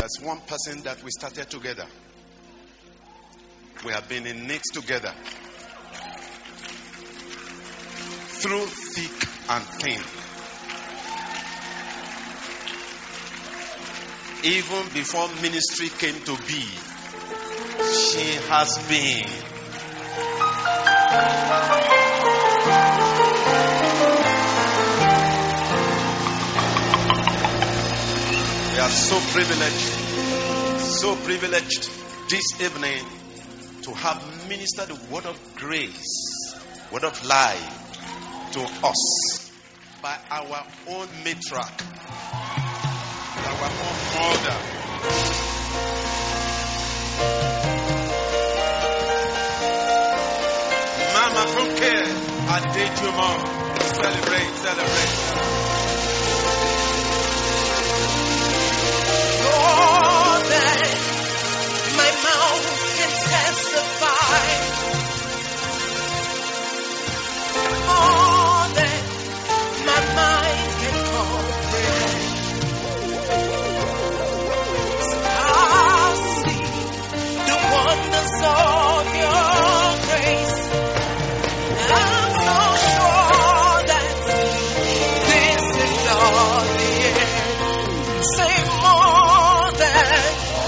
There's one person that we started together. We have been in it together. Through thick and thin. Even before ministry came to be, she has been. We are so privileged this evening to have ministered the word of grace, word of life to us by our own matriarch, our own mother. Mama Funke Adejumo. Celebrate. More than my mouth can testify. More than my mind can comprehend. I see the wonders of your grace. I'm so sure that this is not the end. Say more than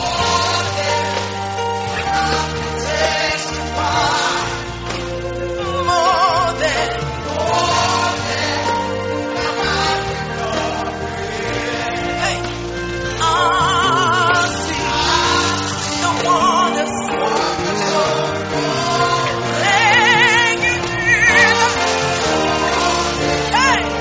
more than hey, I see the wonders Thank you, Jesus. Hey.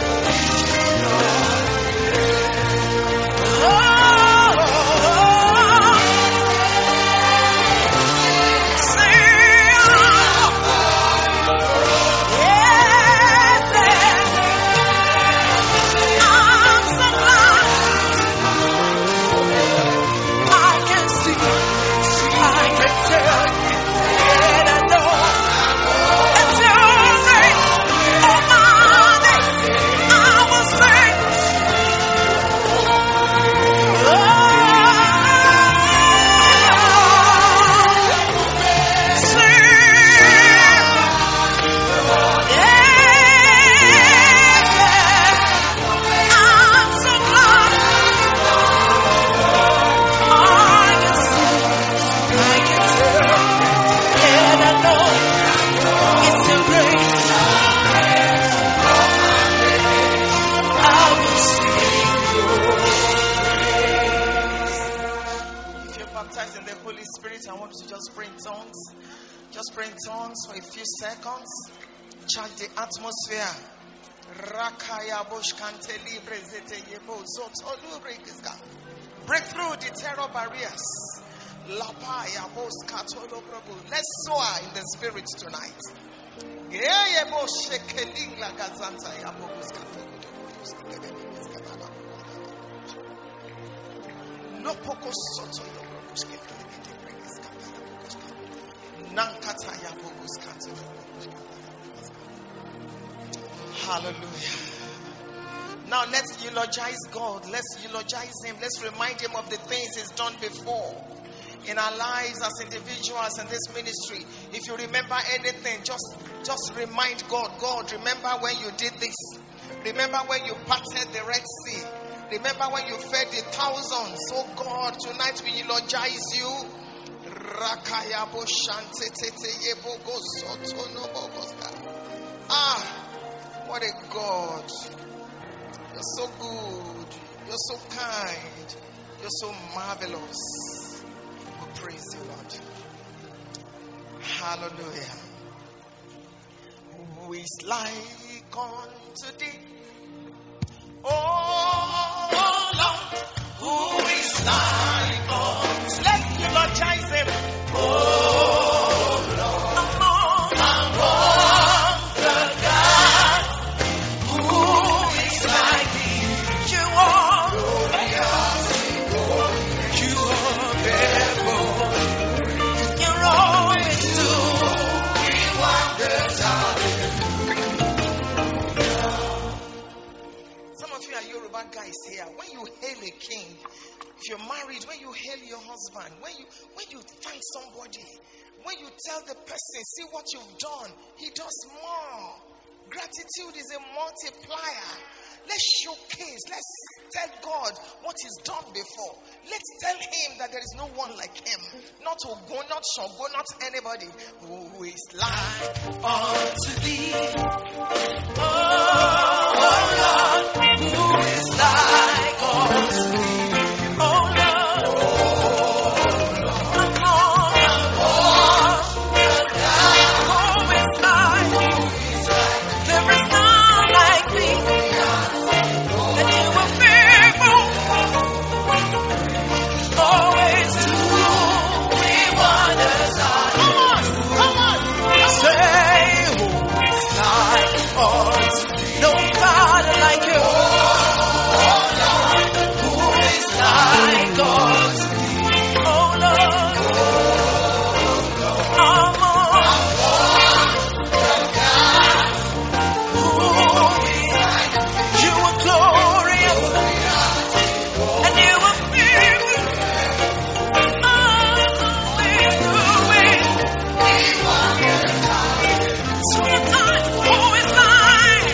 For a few seconds, charge the atmosphere. Break through the terror barriers. Let's soar in the spirit tonight. Hallelujah. Now let's eulogize God. Let's eulogize Him. Let's remind Him of the things He's done before in our lives as individuals in this ministry. If you remember anything, just remind God. God, remember when you did this. Remember when you parted the Red Sea. Remember when you fed the thousands. Oh God, tonight we eulogize you. Ah, what a God. You're so good. You're so kind. You're so marvelous. We praise you, Lord. Hallelujah. Who is like unto thee? Oh Lord, who is like unto thee? Let's eulogize Him. Oh Lord, among the gods, who is like thee? You are glorious, you are faithful, you're always doing wonders. Yoruba guys here, when you hail a king, if you're married, when you hail your husband, when you thank somebody, when you tell the person, see what you've done, he does more. Gratitude is a multiplier. Let's showcase, let's tell God what he's done before. Let's tell him that there is no one like him. Not Ogo, not Shogo, not anybody. Who is like unto thee? Oh Lord, who is like unto thee? Oh Lord, who is like? There is none like thee. And you are faithful, always to me wonders. Come on, say who is like us? Nobody like you. Who is like us? Oh Lord, you are glorious and you are fearful. Who is like?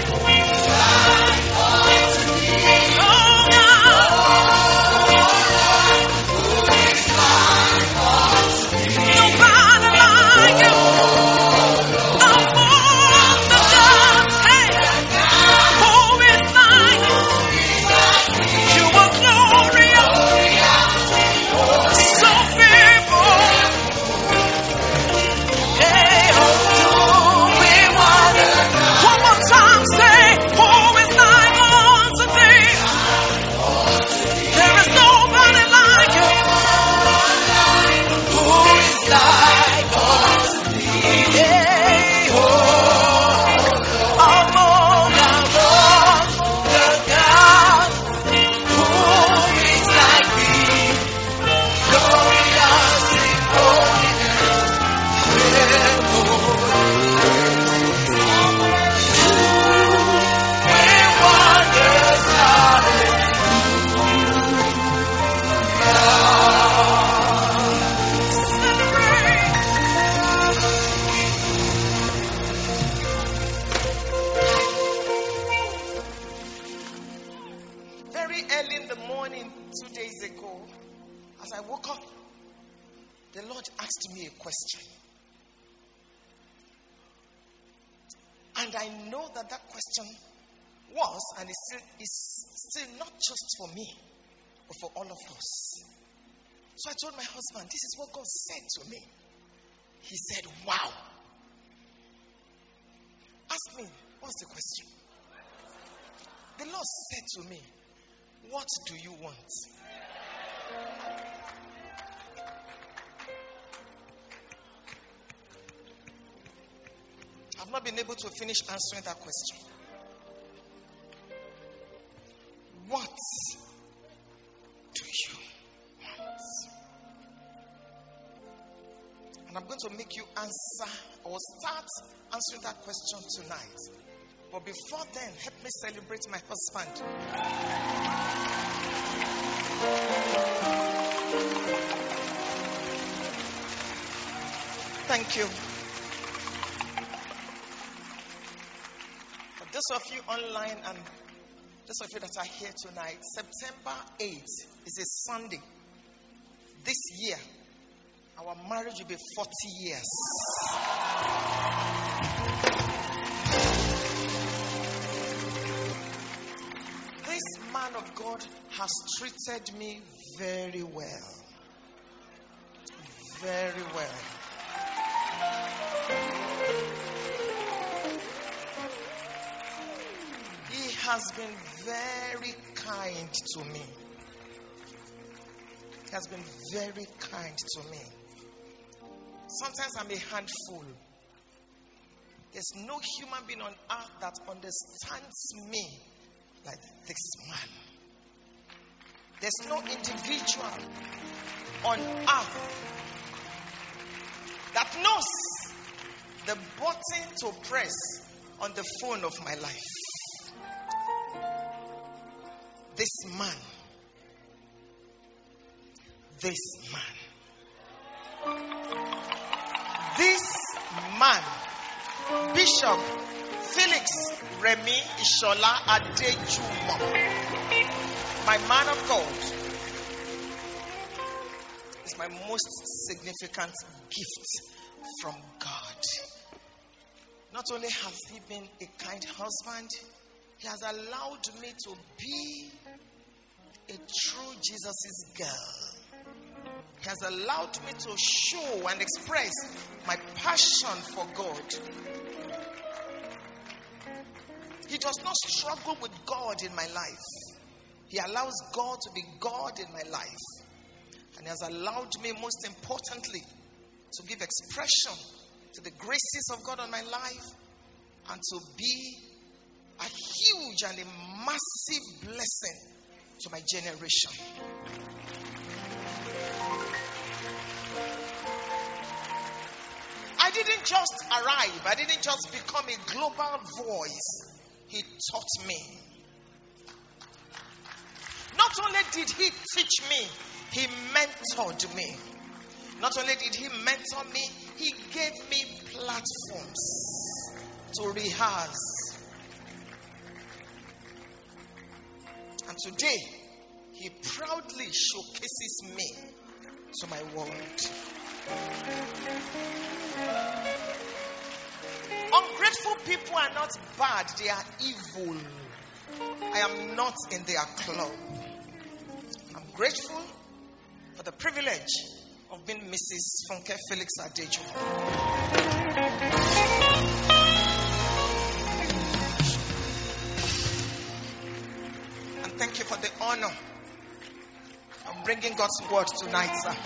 Nobody like you. For me, but for all of us. So I told my husband, this is what God said to me. He said, wow. Ask me, what's the question? The Lord said to me, what do you want? I've not been able to finish answering that question. What do you want? And I'm going to make you answer or start answering that question tonight. But before then, help me celebrate my husband. Thank you. For those of you online and those of you that are here tonight, September 8th is a Sunday. This year, our marriage will be 40 years. This man of God has treated me very well. Very well. He has been very kind to me. He has been very kind to me. Sometimes I'm a handful. There's no human being on earth that understands me like this man. There's no individual on earth that knows the button to press on the phone of my life. The this man, Bishop Felix Remi Ishola Adejumo, my man of God, is my most significant gift from God. Not only has he been a kind husband, he has allowed me to be a true Jesus' girl. He has allowed me to show and express my passion for God. He does not struggle with God in my life. He allows God to be God in my life. And he has allowed me, most importantly, to give expression to the graces of God on my life and to be a huge and a massive blessing to my generation. I didn't just arrive. I didn't just become a global voice. He taught me. Not only did he teach me, he mentored me. Not only did he mentor me, he gave me platforms to rehearse. And today, he proudly showcases me to my world. Ungrateful people are not bad, they are evil. I am not in their club. I'm grateful for the privilege of being Mrs. Funke Felix Adejumo. And thank you for the honor of bringing God's word tonight, sir.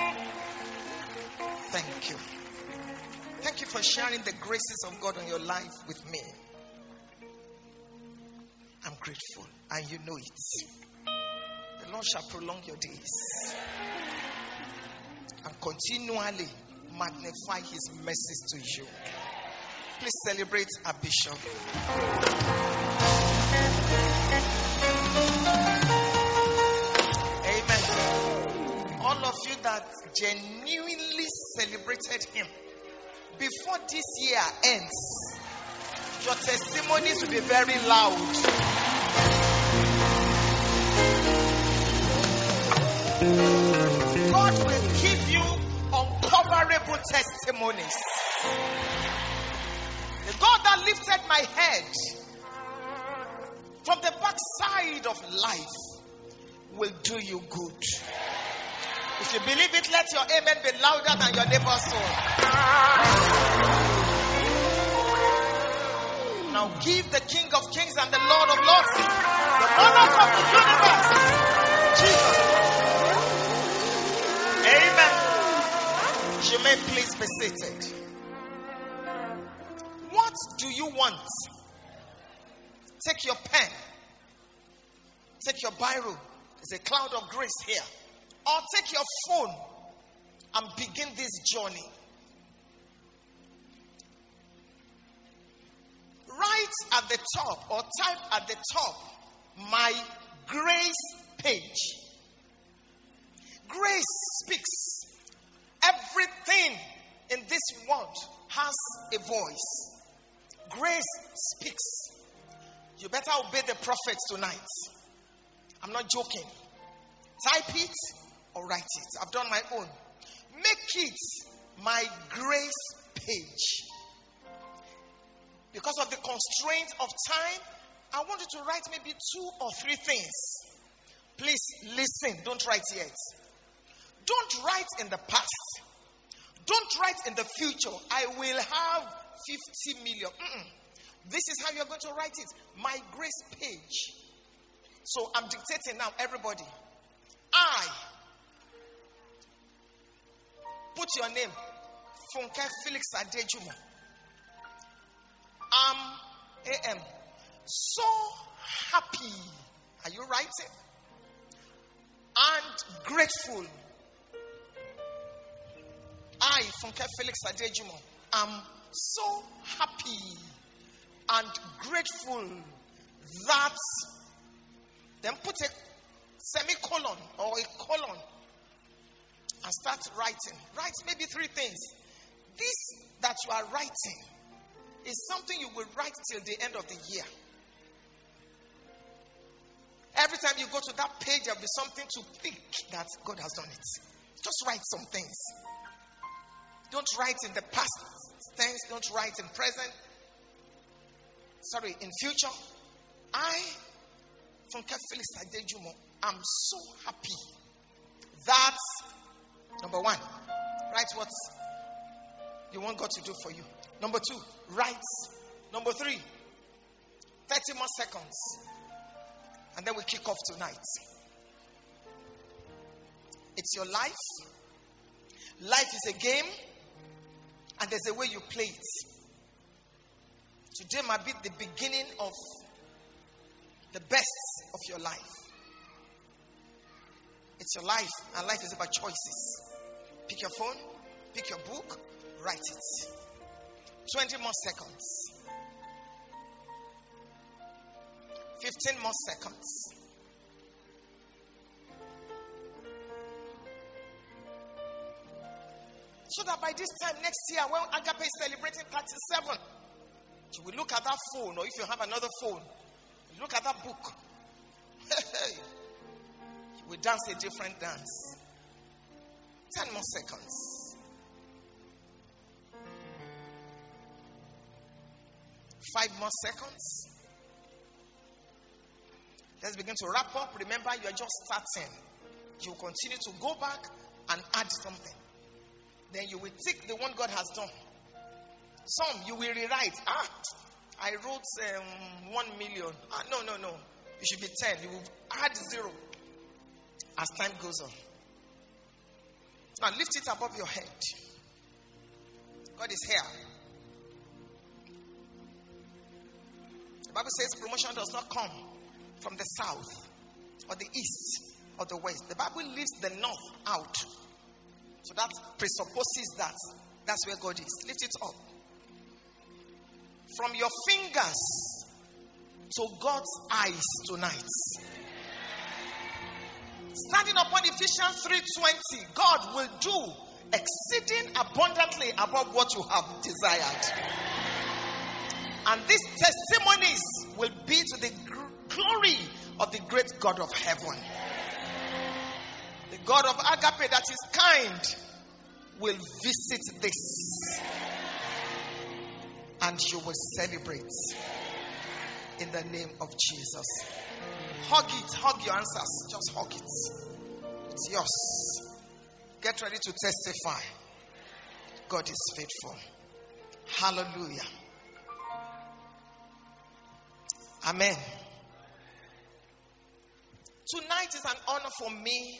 Thank you. Thank you for sharing the graces of God on your life with me. I'm grateful, and you know it. The Lord shall prolong your days and continually magnify his mercies to you. Please celebrate our bishop. Amen. All of you that genuinely celebrated him before this year ends, your testimonies will be very loud. God will give you uncoverable testimonies. The God that lifted my head from the backside of life will do you good. If you believe it, let your amen be louder than your neighbor's own. Now give the King of Kings and the Lord of Lords, the monarch of the universe, Jesus. Amen. You may please be seated. What do you want? Take your pen. Take your biro. There's a cloud of grace here. Or take your phone and begin this journey. Write at the top or type at the top, my grace page. Grace speaks. Everything in this world has a voice. Grace speaks. You better obey the prophets tonight. I'm not joking. Type it or write it. I've done my own. Make it my grace page. Because of the constraint of time, I want you to write maybe 2 or 3 things. Please listen. Don't write yet. Don't write in the past. Don't write in the future. I will have 50 million. This is how you're going to write it. My grace page. So I'm dictating now, everybody. I put your name, Funke Felix Adejumo. I am so happy. Are you writing? And grateful. I, Funke Felix Adejumo, am so happy and grateful that Then put a semicolon or a colon and start writing. Write maybe 3 things. This that you are writing is something you will write till the end of the year. Every time you go to that page, there will be something to think that God has done it. Just write some things. Don't write in the past tense. Don't write in present. In future. I, Funke Felix Adejumo, am so happy that, number 1, write what you want God to do for you. Number 2, write. Number 3, 30 more seconds. And then we kick off tonight. It's your life. Life is a game. And there's a way you play it. Today might be the beginning of the best of your life. It's your life. And life is about choices. Pick your phone. Pick your book. Write it. 20 more seconds. 15 more seconds. So that by this time next year, when Agape is celebrating 37, you will look at that phone, or if you have another phone, you look at that book. You will dance a different dance. 10 more seconds. 5 more seconds. Let's begin to wrap up. Remember, you are just starting. You will continue to go back and add something. Then you will take the one God has done. Some you will rewrite. I wrote 1 million. No. It should be 10. You will add 0 as time goes on. Now lift it above your head. God is here. The Bible says promotion does not come from the south or the east or the west. The Bible leaves the north out. So that presupposes that that's where God is. Lift it up. From your fingers to God's eyes tonight. Standing upon Ephesians 3:20, God will do exceeding abundantly above what you have desired. And these testimonies will be to the glory of the great God of heaven. The God of Agape that is kind will visit this. And you will celebrate in the name of Jesus. Hug it. Hug your answers. Just hug it. It's yours. Get ready to testify. God is faithful. Hallelujah. Amen. Tonight is an honor for me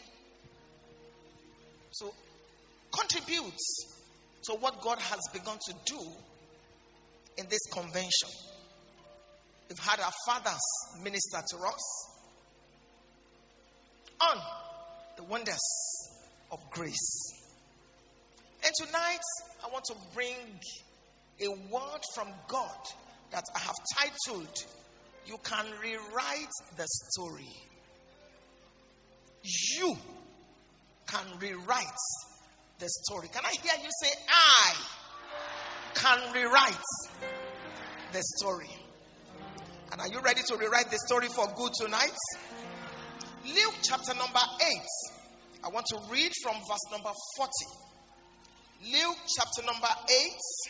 to contribute to what God has begun to do in this convention. We've had our fathers minister to us on the wonders of grace. And tonight, I want to bring a word from God that I have titled, You Can Rewrite the Story. You can rewrite the story. Can I hear you say, I can rewrite the story? And are you ready to rewrite the story for good tonight? Luke chapter number 8. I want to read from verse number 40. Luke chapter number 8.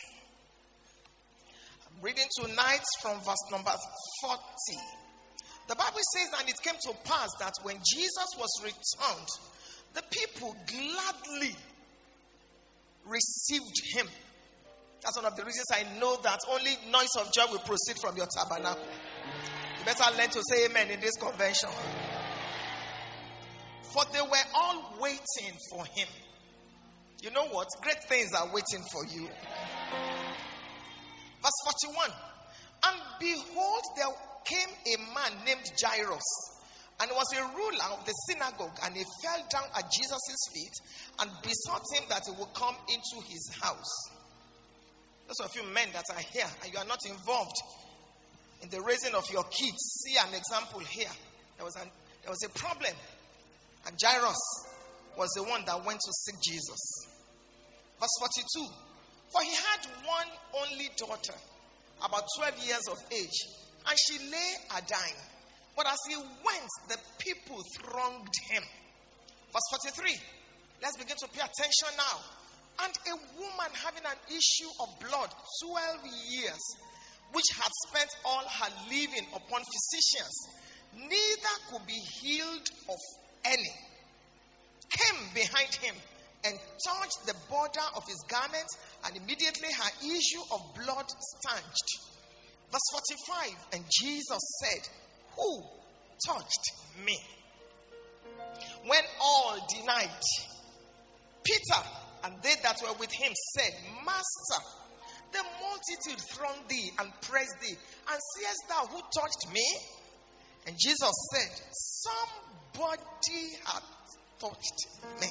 I'm reading tonight from verse number 40. The Bible says, and it came to pass that when Jesus was returned, the people gladly received him. That's one of the reasons I know that only noise of joy will proceed from your tabernacle. You better learn to say amen in this convention. For they were all waiting for him. You know what? Great things are waiting for you. Verse 41. And behold, there came a man named Jairus, and was a ruler of the synagogue, and he fell down at Jesus' feet and besought him that he would come into his house. Those of you men that are here and you are not involved in the raising of your kids, see an example here. There was There was a problem. And Jairus was the one that went to seek Jesus. Verse 42. For he had one only daughter, about 12 years of age, and she lay dying. But as he went, the people thronged him. Verse 43. Let's begin to pay attention now. And a woman having an issue of blood 12 years, which had spent all her living upon physicians, neither could be healed of any, came behind him and touched the border of his garment, and immediately her issue of blood stanched. Verse 45. And Jesus said, who touched me? When all denied, Peter and they that were with him said, Master, the multitude thronged thee and pressed thee, and seest thou who touched me? And Jesus said, somebody had touched me.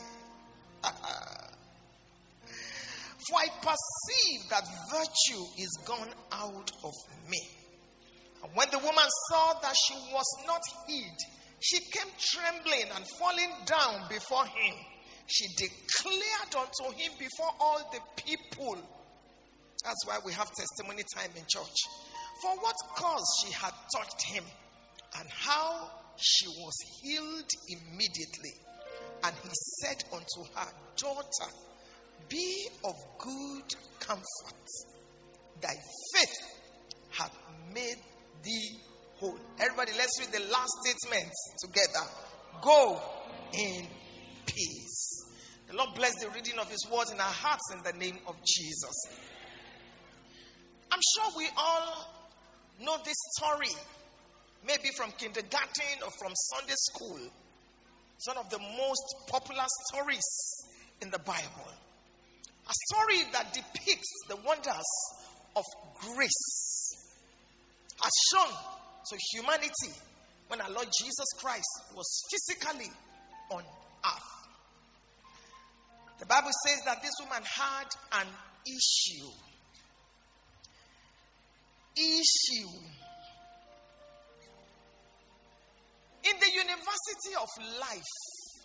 For I perceive that virtue is gone out of me. And when the woman saw that she was not hid, she came trembling and falling down before him. She declared unto him before all the people. That's why we have testimony time in church. For what cause she had touched him, and how she was healed immediately. And he said unto her, Daughter, be of good comfort. Thy faith hath made thee whole. Everybody, let's read the last statement together. Go in peace. The Lord bless the reading of his words in our hearts in the name of Jesus. I'm sure we all know this story. Maybe from kindergarten or from Sunday school. It's one of the most popular stories in the Bible. A story that depicts the wonders of grace as shown to humanity when our Lord Jesus Christ was physically on earth. The Bible says that this woman had an issue. In the university of life,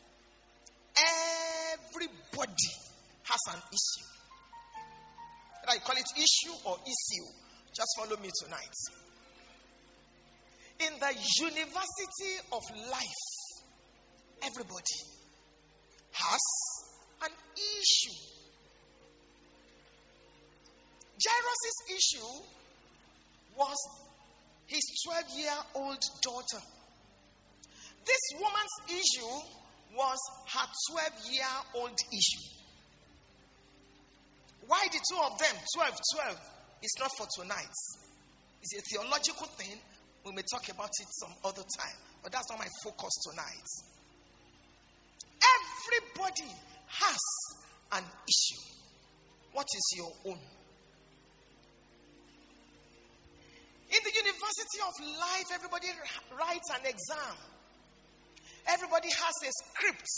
everybody has an issue. Whether you call it issue or issue, just follow me tonight. In the university of life, everybody has an issue. Jairus' issue was his 12-year-old daughter. This woman's issue was her 12-year-old issue. Why the two of them, 12? It's not for tonight. It's a theological thing. We may talk about it some other time. But that's not my focus tonight. Everybody has an issue. What is your own? In the university of life, everybody writes an exam. Everybody has a script.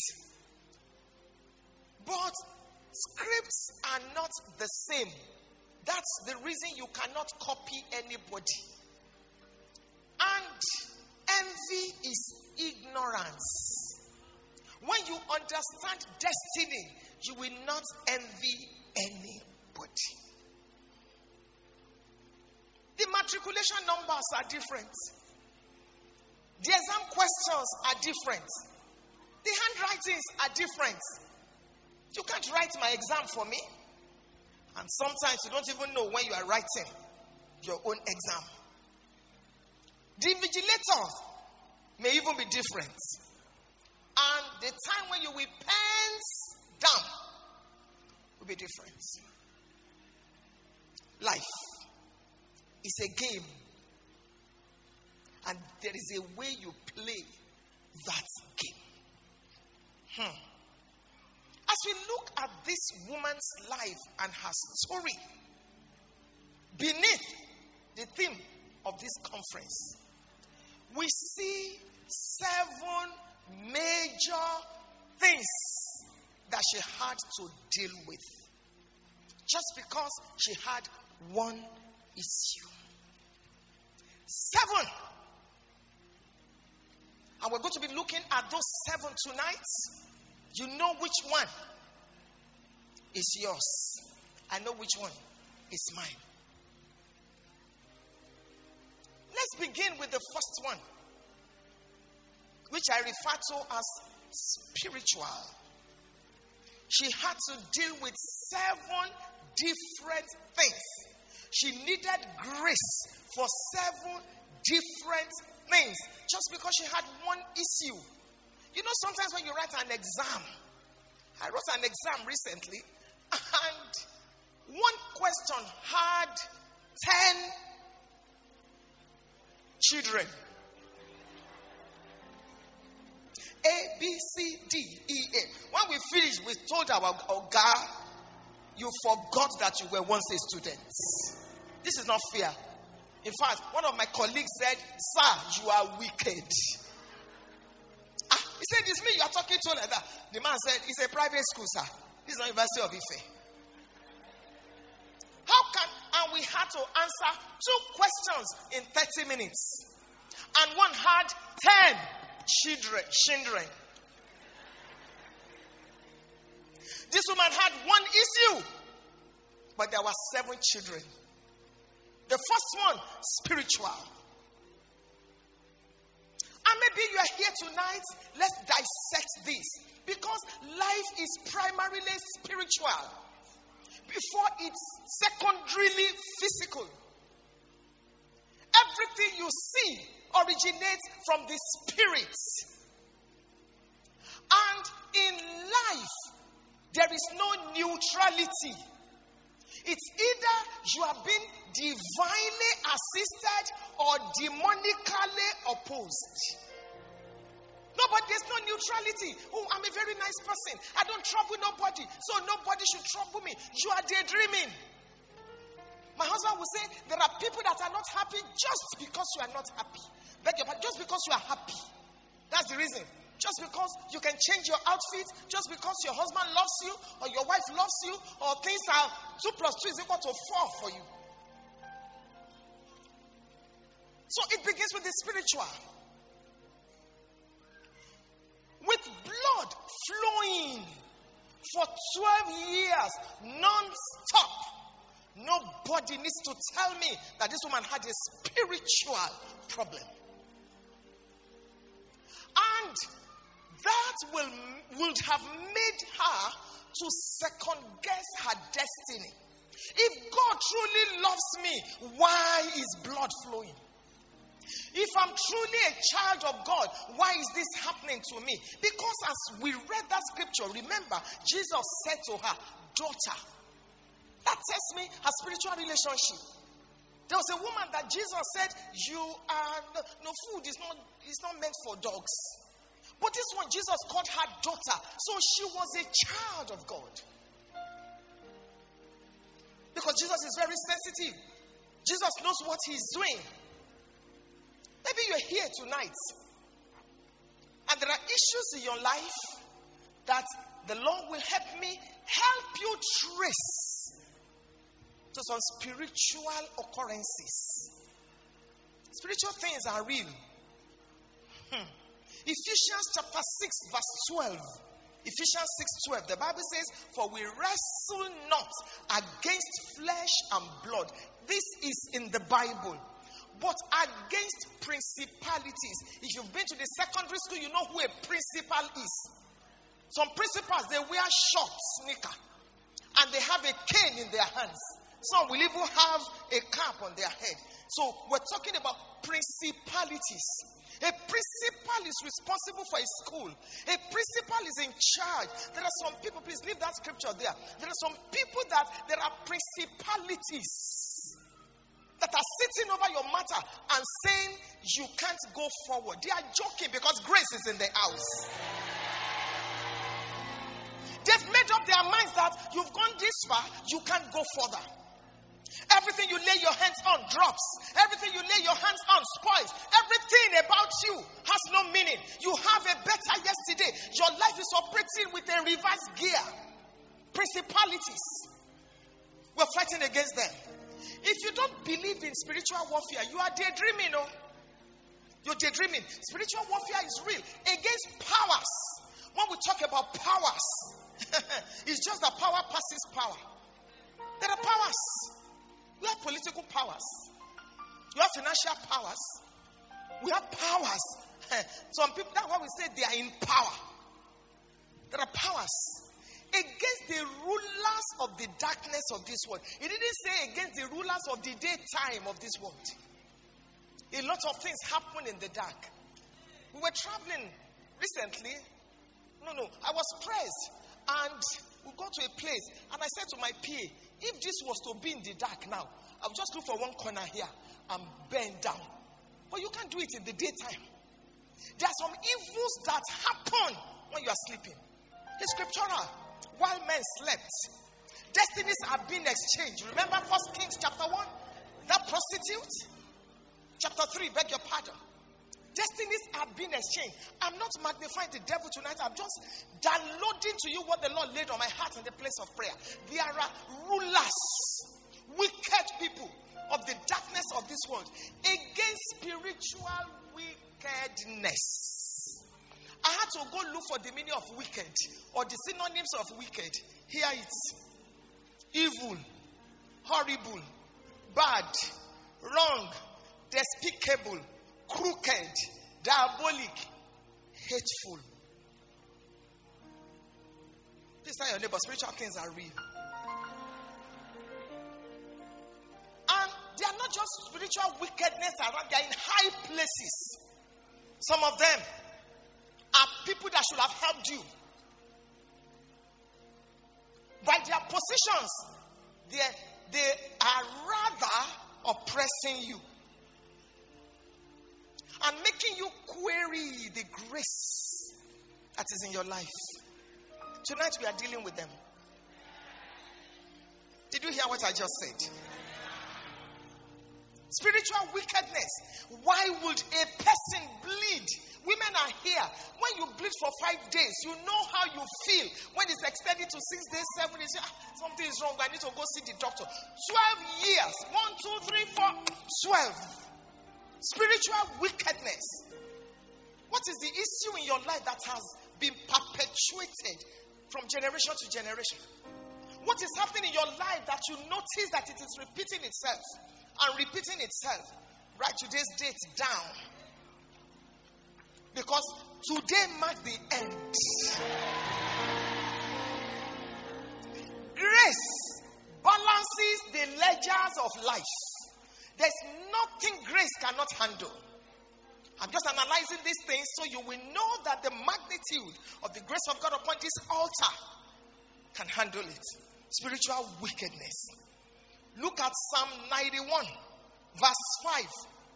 But scripts are not the same. That's the reason you cannot copy anybody. And envy is ignorance. When you understand destiny, you will not envy anybody. The matriculation numbers are different. The exam questions are different. The handwritings are different. You can't write my exam for me. And sometimes you don't even know when you are writing your own exam. The invigilators may even be different. And the time when you will pens down will be different. Life is a game. And there is a way you play that game. As we look at this woman's life and her story, beneath the theme of this conference, we see 7 major things that she had to deal with. Just because she had one issue. 7. And we're going to be looking at those 7 tonight. You know which one is yours. I know which one is mine. Let's begin with the first one, which I refer to as spiritual. She had to deal with 7 different things. She needed grace for 7 different things just because she had one issue. You know, sometimes when you write an exam, I wrote an exam recently, and one question had 10 children. A, B, C, D, E, A. When we finished, we told our Oga, you forgot that you were once a student. This is not fair. In fact, one of my colleagues said, sir, you are wicked. He said, it's me you are talking to like that. The man said, it's a private school, sir. This is not University of Ife. And we had to answer 2 questions in 30 minutes. And one had 10 children. This woman had one issue, but there were 7 children. The first one, spiritual. And maybe you are here tonight. Let's dissect this, because life is primarily spiritual before it's secondarily physical. Everything you see originates from the spirit. And in life, there is no neutrality. It's either you have been divinely assisted or demonically opposed. No, but there's no neutrality. Oh, I'm a very nice person. I don't trouble nobody, so nobody should trouble me. You are daydreaming. My husband will say, there are people that are not happy just because you are not happy. Just because you are happy. That's the reason. Just because you can change your outfit, just because your husband loves you, or your wife loves you, or things are 2 + 2 is equal to 4 for you. So it begins with the spiritual. With blood flowing for 12 years, non-stop. Nobody needs to tell me that this woman had a spiritual problem. And that would have made her to second guess her destiny. If God truly loves me, why is blood flowing? If I'm truly a child of God, why is this happening to me? Because as we read that scripture, remember, Jesus said to her, daughter. That tells me her spiritual relationship. There was a woman that Jesus said, no food is not meant for dogs. But this one, Jesus called her daughter. So she was a child of God. Because Jesus is very sensitive. Jesus knows what he's doing. Maybe you're here tonight, and there are issues in your life that the Lord will help you trace to some spiritual occurrences. Spiritual things are real. Ephesians chapter 6 verse 12. Ephesians 6:12. The Bible says, for we wrestle not against flesh and blood. This is in the Bible. But against principalities. If you've been to the secondary school, you know who a principal is. Some principals, they wear short sneaker. And they have a cane in their hands. Some will even have a cap on their head. So we're talking about principalities. A principal is responsible for a school. A principal is in charge. There are some people, please leave that scripture there. There are some people that there are principalities that are sitting over your matter and saying you can't go forward. They are joking because grace is in the house. They've made up their minds that you've gone this far, you can't go further. Everything you lay your hands on drops. Everything you lay your hands on spoils. Everything about you has no meaning. You have a better yesterday. Your life is operating with a reverse gear. Principalities. We're fighting against them. If you don't believe in spiritual warfare, you are daydreaming. You're daydreaming. Spiritual warfare is real against powers. When we talk about powers, it's just that power passes power. There are powers. We have political powers. You have financial powers. We have powers. Some people, that's why we say they are in power. There are powers against the rulers of the darkness of this world. It didn't say against the rulers of the daytime of this world. A lot of things happen in the dark. We were traveling recently. I was pressed, and we got to a place, and I said to my PA, if this was to be in the dark now, I'll just look for one corner here and bend down. But you can't do it in the daytime. There are some evils that happen when you are sleeping. It's scriptural. While men slept, destinies are being exchanged. Remember 1 Kings chapter 1? That prostitute? Chapter 3, beg your pardon. Destinies are being exchanged. I'm not magnifying the devil tonight. I'm just downloading to you what the Lord laid on my heart in the place of prayer. There are rulers, wicked people of the darkness of this world against spiritual wickedness. I had to go look for the meaning of wicked or the synonyms of wicked. Here it's evil, horrible, bad, wrong, despicable, crooked, diabolic, hateful. Please tell your neighbor, spiritual things are real. And they are not just spiritual wickedness around, they are in high places. Some of them are people that should have helped you. By their positions, they are rather oppressing you and making you query the grace that is in your life. Tonight we are dealing with them. Did you hear what I just said? Spiritual wickedness. Why would a person bleed? Women are here. When you bleed for 5 days, you know how you feel. When it's extended to 6 days, 7 days, something is wrong. I need to go see the doctor. 12 years. 1, 2, 3, 4, 12. Spiritual wickedness. What is the issue in your life that has been perpetuated from generation to generation? What is happening in your life that you notice that it is repeating itself and repeating itself? Write today's date down. Because today marks the end. Grace balances the ledgers of life. There's nothing grace cannot handle. I'm just analyzing these things so you will know that the magnitude of the grace of God upon this altar can handle it. Spiritual wickedness. Look at Psalm 91, verse 5.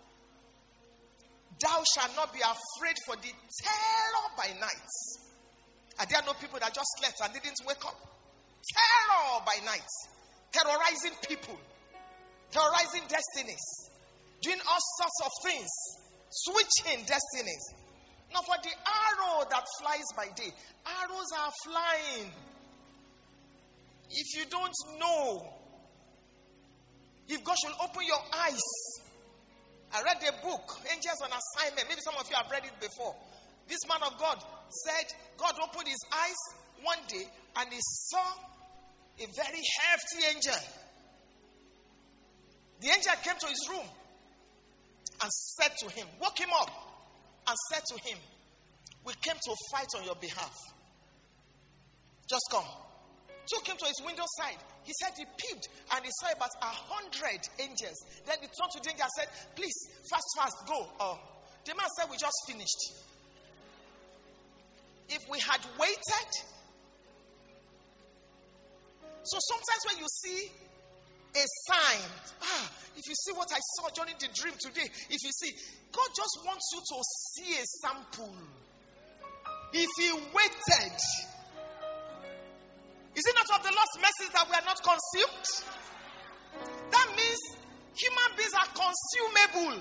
Thou shalt not be afraid for the terror by night. Are there no people that just slept and didn't wake up? Terror by night. Terrorizing people. Terrorizing destinies. Doing all sorts of things. Switching destinies. Now for the arrow that flies by day. Arrows are flying. If you don't know, if God should open your eyes. I read a book, Angels on Assignment. Maybe some of you have read it before. This man of God said God opened his eyes one day and he saw a very hefty angel. The angel came to his room and said to him, woke him up and said to him, we came to fight on your behalf. Just come. Took him to his window side. He said he peeped and he saw about 100 angels. Then he turned to the angel and said, please, fast, go. The man said, we just finished. If we had waited. So sometimes when you see a sign, if you see what I saw during the dream today, if you see, God just wants you to see a sample. If he waited, is it not of the Lord's mercy that we are not consumed? That means human beings are consumable.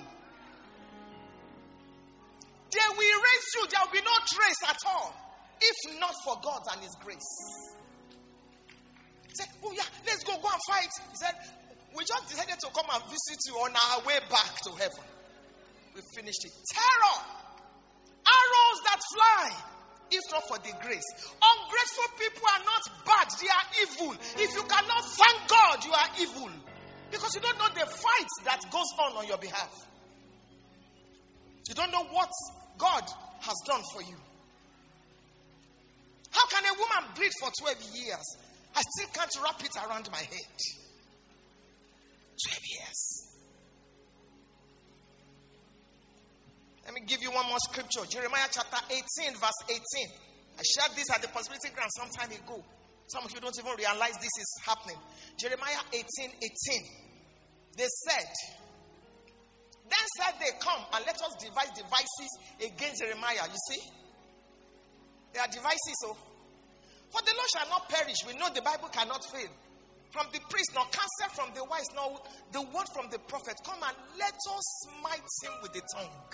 They will raise you, there will be no trace at all. If not for God and his grace. He said, oh yeah, let's go and fight. He said, we just decided to come and visit you on our way back to heaven. We finished it. Terror. Arrows that fly. If not for the grace. Ungrateful people are not bad. They are evil. If you cannot thank God, you are evil. Because you don't know the fight that goes on your behalf. You don't know what God has done for you. How can a woman bleed for 12 years? I still can't wrap it around my head. 12 years. Let me give you one more scripture. Jeremiah chapter 18, verse 18. I shared this at the Possibility Ground some time ago. Some of you don't even realize this is happening. Jeremiah 18, 18. They said, then said they, come and let us devise devices against Jeremiah. You see? There are devices. So, for the Lord shall not perish. We know the Bible cannot fail. From the priest, nor counsel from the wise, nor the word from the prophet. Come and let us smite him with the tongue.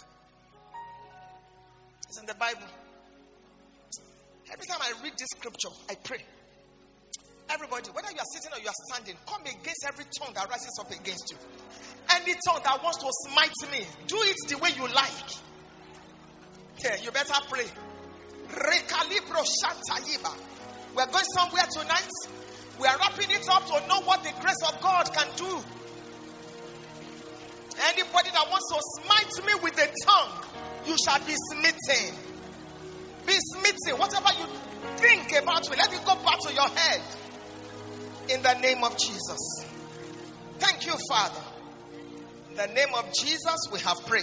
It's in the Bible. Every time I read this scripture, I pray. Everybody, whether you are sitting or you are standing, come against every tongue that rises up against you. Any tongue that wants to smite me, do it the way you like. Okay, you better pray. We're going somewhere tonight. We are wrapping it up to know what the grace of God can do. Anybody that wants to smite me with the tongue, you shall be smitten. Be smitten. Whatever you think about me, let it go back to your head. In the name of Jesus. Thank you, Father. In the name of Jesus, we have prayed.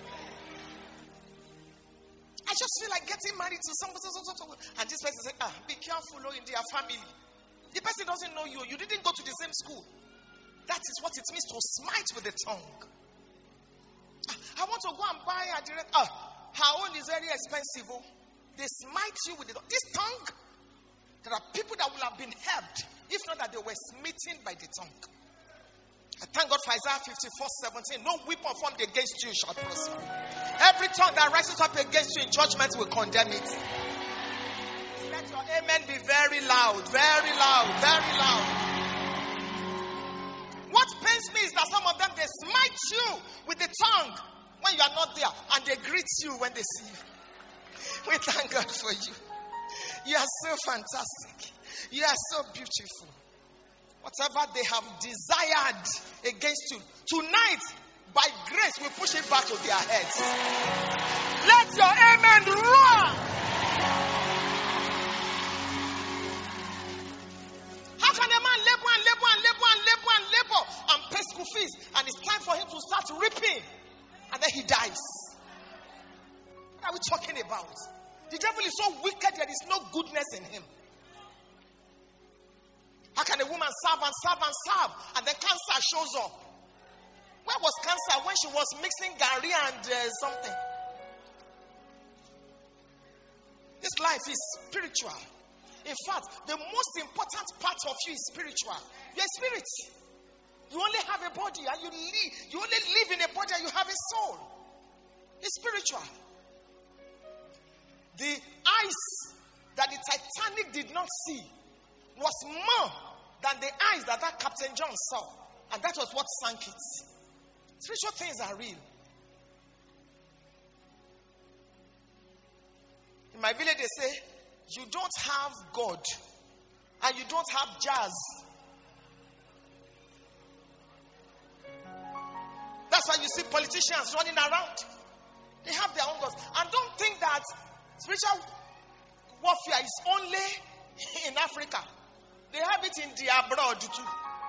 I just feel like getting married to somebody. And this person said, be careful in their family. The person doesn't know you. You didn't go to the same school. That is what it means to smite with the tongue. I want to go and buy a direct. Her own is very expensive. They smite you with this tongue. There are people that will have been helped if not that they were smitten by the tongue. I thank God for Isaiah 54:17. No weapon formed against you shall prosper. Every tongue that rises up against you in judgment will condemn it. Let your amen be very loud, very loud, very loud. What pains me is that some of them, they smite you with the tongue when you are not there, and they greet you when they see you. We thank God for you. You are so fantastic. You are so beautiful. Whatever they have desired against you, tonight, by grace, we push it back to their heads. Let your amen roar. How can a man labor and pay school fees, and it's time for him to start reaping, and then he dies? What are we talking about? The devil is so wicked, there is no goodness in him. How can a woman serve, and then cancer shows up? Where was cancer when she was mixing Gary and something? This life is spiritual. In fact, the most important part of you is spiritual. You're a spirit. You only have a body, and you only live in a body, and you have a soul. It's spiritual. The eyes that the Titanic did not see was more than the eyes that Captain John saw. And that was what sank it. Spiritual things are real. In my village, they say, you don't have God and you don't have jazz. That's why you see politicians running around. They have their own gods. And don't think that spiritual warfare is only in Africa. They have it in the abroad too.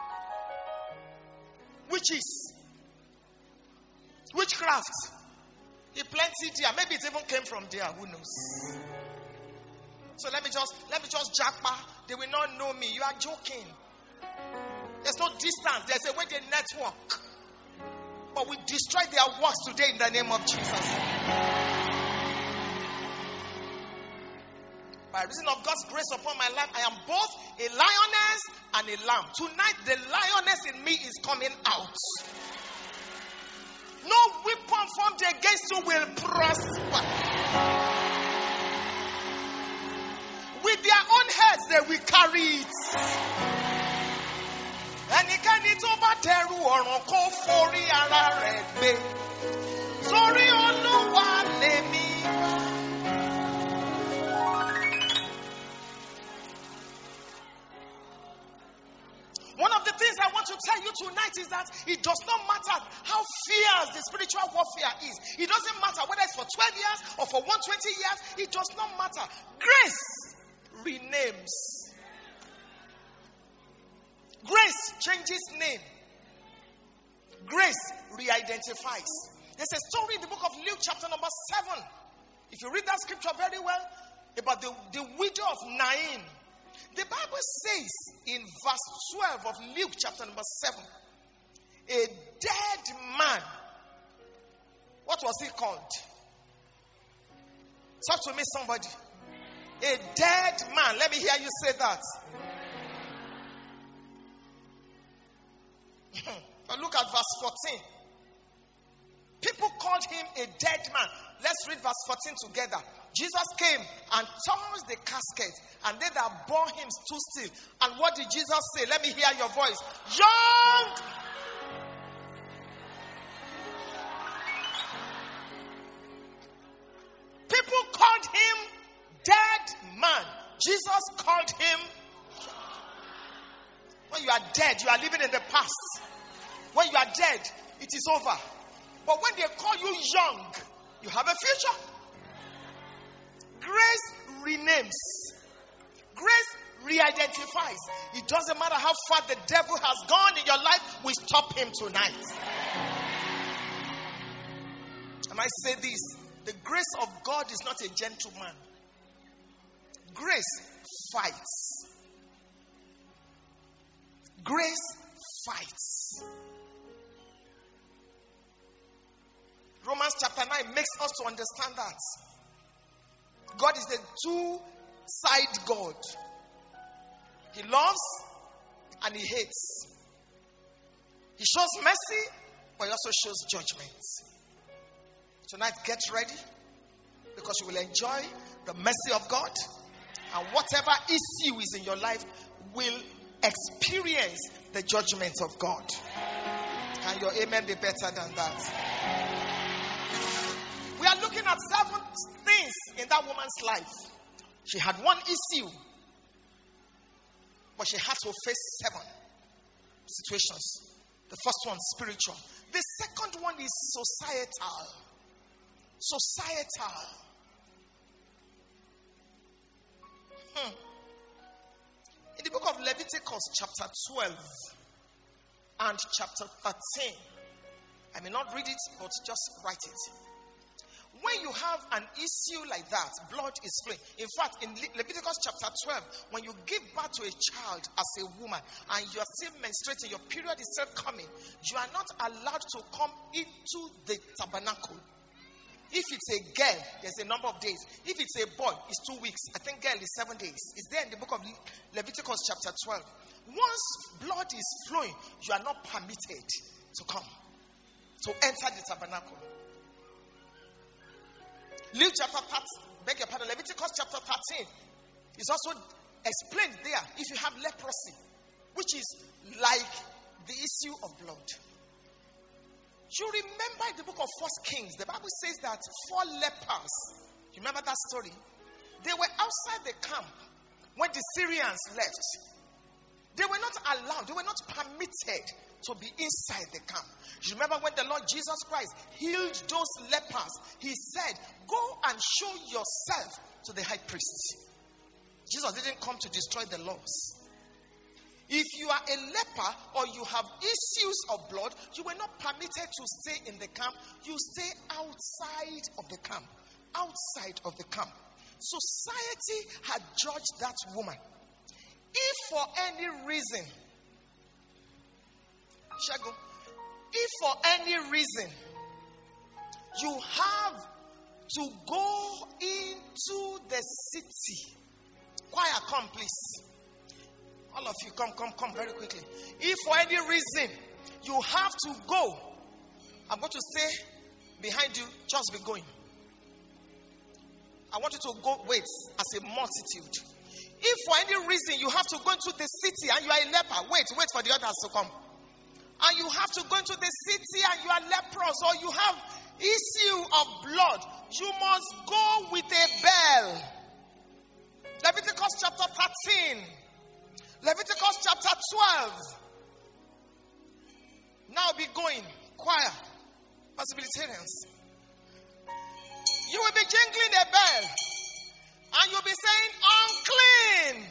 Witchcraft. It plenty there. Maybe it even came from there. Who knows? So let me just jackpot. They will not know me. You are joking. There's no distance. There's a way they network. But we destroy their works today in the name of Jesus. By reason of God's grace upon my life, I am both a lioness and a lamb. Tonight, the lioness in me is coming out. No weapon formed against you will prosper. With their own heads, they will carry it. So Torí Olúwa lèmi. One of the things I want to tell you tonight is that it does not matter how fierce the spiritual warfare is. It doesn't matter whether it's for 12 years or for 120 years. It does not matter. Grace renames. Grace changes name. Grace re-identifies. There's a story in the book of Luke chapter number 7. If you read that scripture very well, about the widow of Nain. The Bible says in verse 12 of Luke chapter number 7, a dead man. What was he called? Talk to me, somebody. A dead man. Let me hear you say that. But look at verse 14. People called him a dead man. Let's read verse 14 together. Jesus came and touched the casket, and they that bore him stood still. And what did Jesus say? Let me hear your voice. Young! People called him dead man. Jesus called him. When you are dead, you are living in the past. When you are dead, it is over. But when they call you young, you have a future. Grace renames. Grace re-identifies. It doesn't matter how far the devil has gone in your life, we stop him tonight. And I say this, the grace of God is not a gentleman. Grace fights. Grace fights. Romans chapter 9 makes us to understand that. God is a two-side God. He loves and he hates. He shows mercy, but he also shows judgment. Tonight, get ready, because you will enjoy the mercy of God, and whatever issue is in your life will experience the judgment of God. Can your amen be better than that? We are looking at 7 things in that woman's life. She had one issue, but she had to face 7 situations. The first one, spiritual. The second one is societal. Societal. In the book of Leviticus chapter 12 and chapter 13, I may not read it, but just write it. When you have an issue like that, blood is flowing. In fact, in Leviticus chapter 12, when you give birth to a child as a woman and you are still menstruating, your period is still coming, you are not allowed to come into the tabernacle. If it's a girl, there's a number of days. If it's a boy, it's 2 weeks. I think girl is 7 days. It's there in the book of Leviticus chapter 12. Once blood is flowing, you are not permitted to come, to enter the tabernacle. Luke chapter 13, Leviticus chapter 13 is also explained there. If you have leprosy, which is like the issue of blood. You remember in the book of 1 Kings, the Bible says that 4 lepers, you remember that story? They were outside the camp when the Syrians left. They were not allowed, they were not permitted to be inside the camp. You remember when the Lord Jesus Christ healed those lepers, he said, go and show yourself to the high priest. Jesus didn't come to destroy the laws. If you are a leper or you have issues of blood, you were not permitted to stay in the camp. You stay outside of the camp. Outside of the camp. Society had judged that woman. If for any reason, Shago, if for any reason you have to go into the city, choir, come please. All of you, come very quickly. If for any reason you have to go, I'm going to stay behind you, just be going. I want you to go, wait, as a multitude. If for any reason you have to go into the city and you are a leper, wait for the others to come. And you have to go into the city and you are leprous, or you have issue of blood, you must go with a bell. Leviticus chapter 13. Leviticus chapter 12. Now be going. Choir. Possibilitarians. You will be jingling a bell. And you'll be saying, unclean.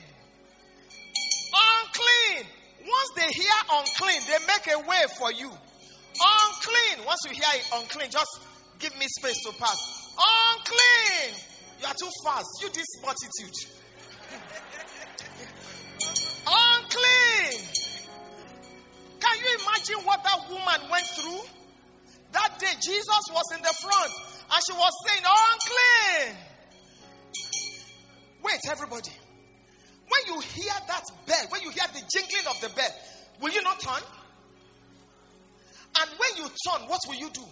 Unclean. Once they hear unclean, they make a way for you. Unclean. Once you hear it, unclean, just give me space to pass. Unclean. You are too fast. You this multitude. Unclean. Can you imagine what that woman went through? That day, Jesus was in the front and she was saying, unclean. Wait, everybody. When you hear that bell, when you hear the jingling of the bell, will you not turn? And when you turn, what will you do?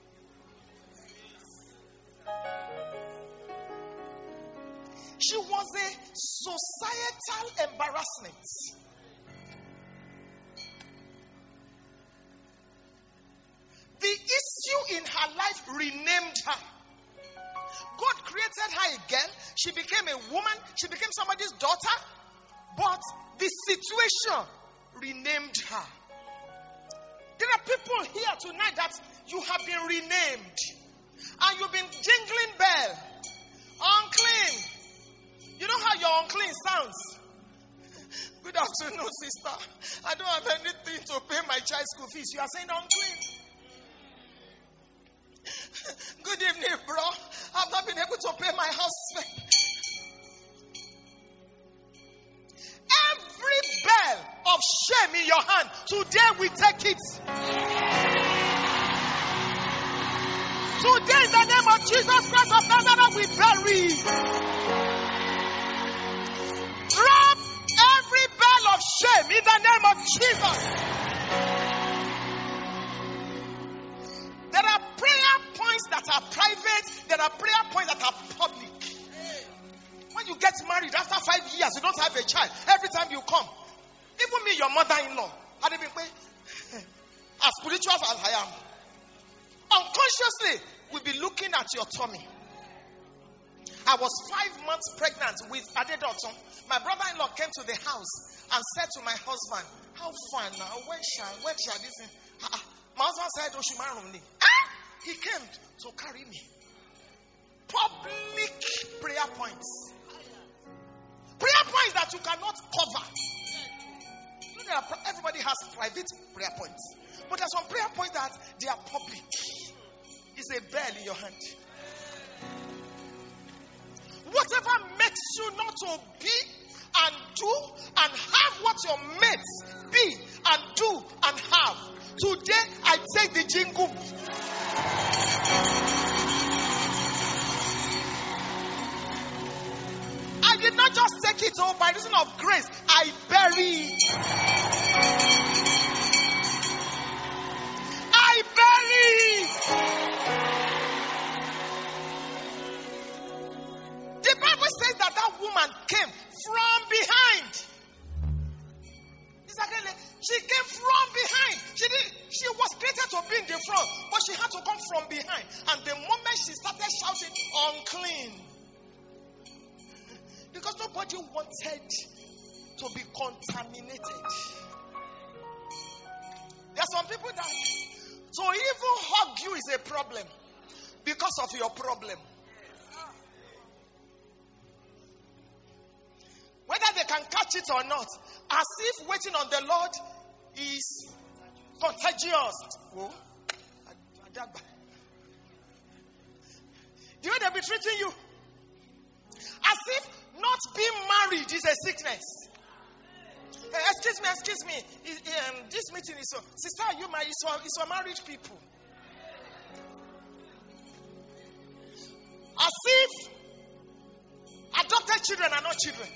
She was a societal embarrassment. The issue in her life renamed her. God created her again. She became a woman. She became somebody's daughter. But the situation renamed her. There are people here tonight that you have been renamed. And you've been jingling bell. Unclean. You know how your unclean sounds? Good afternoon, sister. I don't have anything to pay my child's school fees. You are saying unclean. Good evening, bro. I've not been able to pay my house rent. Every bell of shame in your hand, today we take it. Today, in the name of Jesus Christ of Nazareth, we bury. Drop every bell of shame in the name of Jesus. There are prayer points that are private. There are prayer points that are public. When you get married after 5 years, you don't have a child. Every time you come, even me, your mother-in-law, as spiritual as I am, unconsciously, we'll be looking at your tummy. I was 5 months pregnant with Adedoton. My brother-in-law came to the house and said to my husband, how far now? When shall this thing? My husband said, Oshimaruni. He came to carry me. Public prayer points. Prayer points that you cannot cover. Everybody has private prayer points. But there's some prayer points that they are public. It's a bell in your hand. Whatever makes you not to be and do and have what your mates be and do and have. Today I take the jingle. I did not just take it all by reason of grace. I bury it. I bury it. The Bible says that woman came from behind. She came from behind. She was created to be in the front, but she had to come from behind. And the moment she started shouting, unclean. Because nobody wanted to be contaminated. There are some people that to even hug you is a problem because of your problem. Whether they can catch it or not, as if waiting on the Lord is contagious. Oh, the way they be treating you, as if not being married is a sickness. Excuse me. This meeting is so. Sister, are you married? It's for married people. As if adopted children are not children.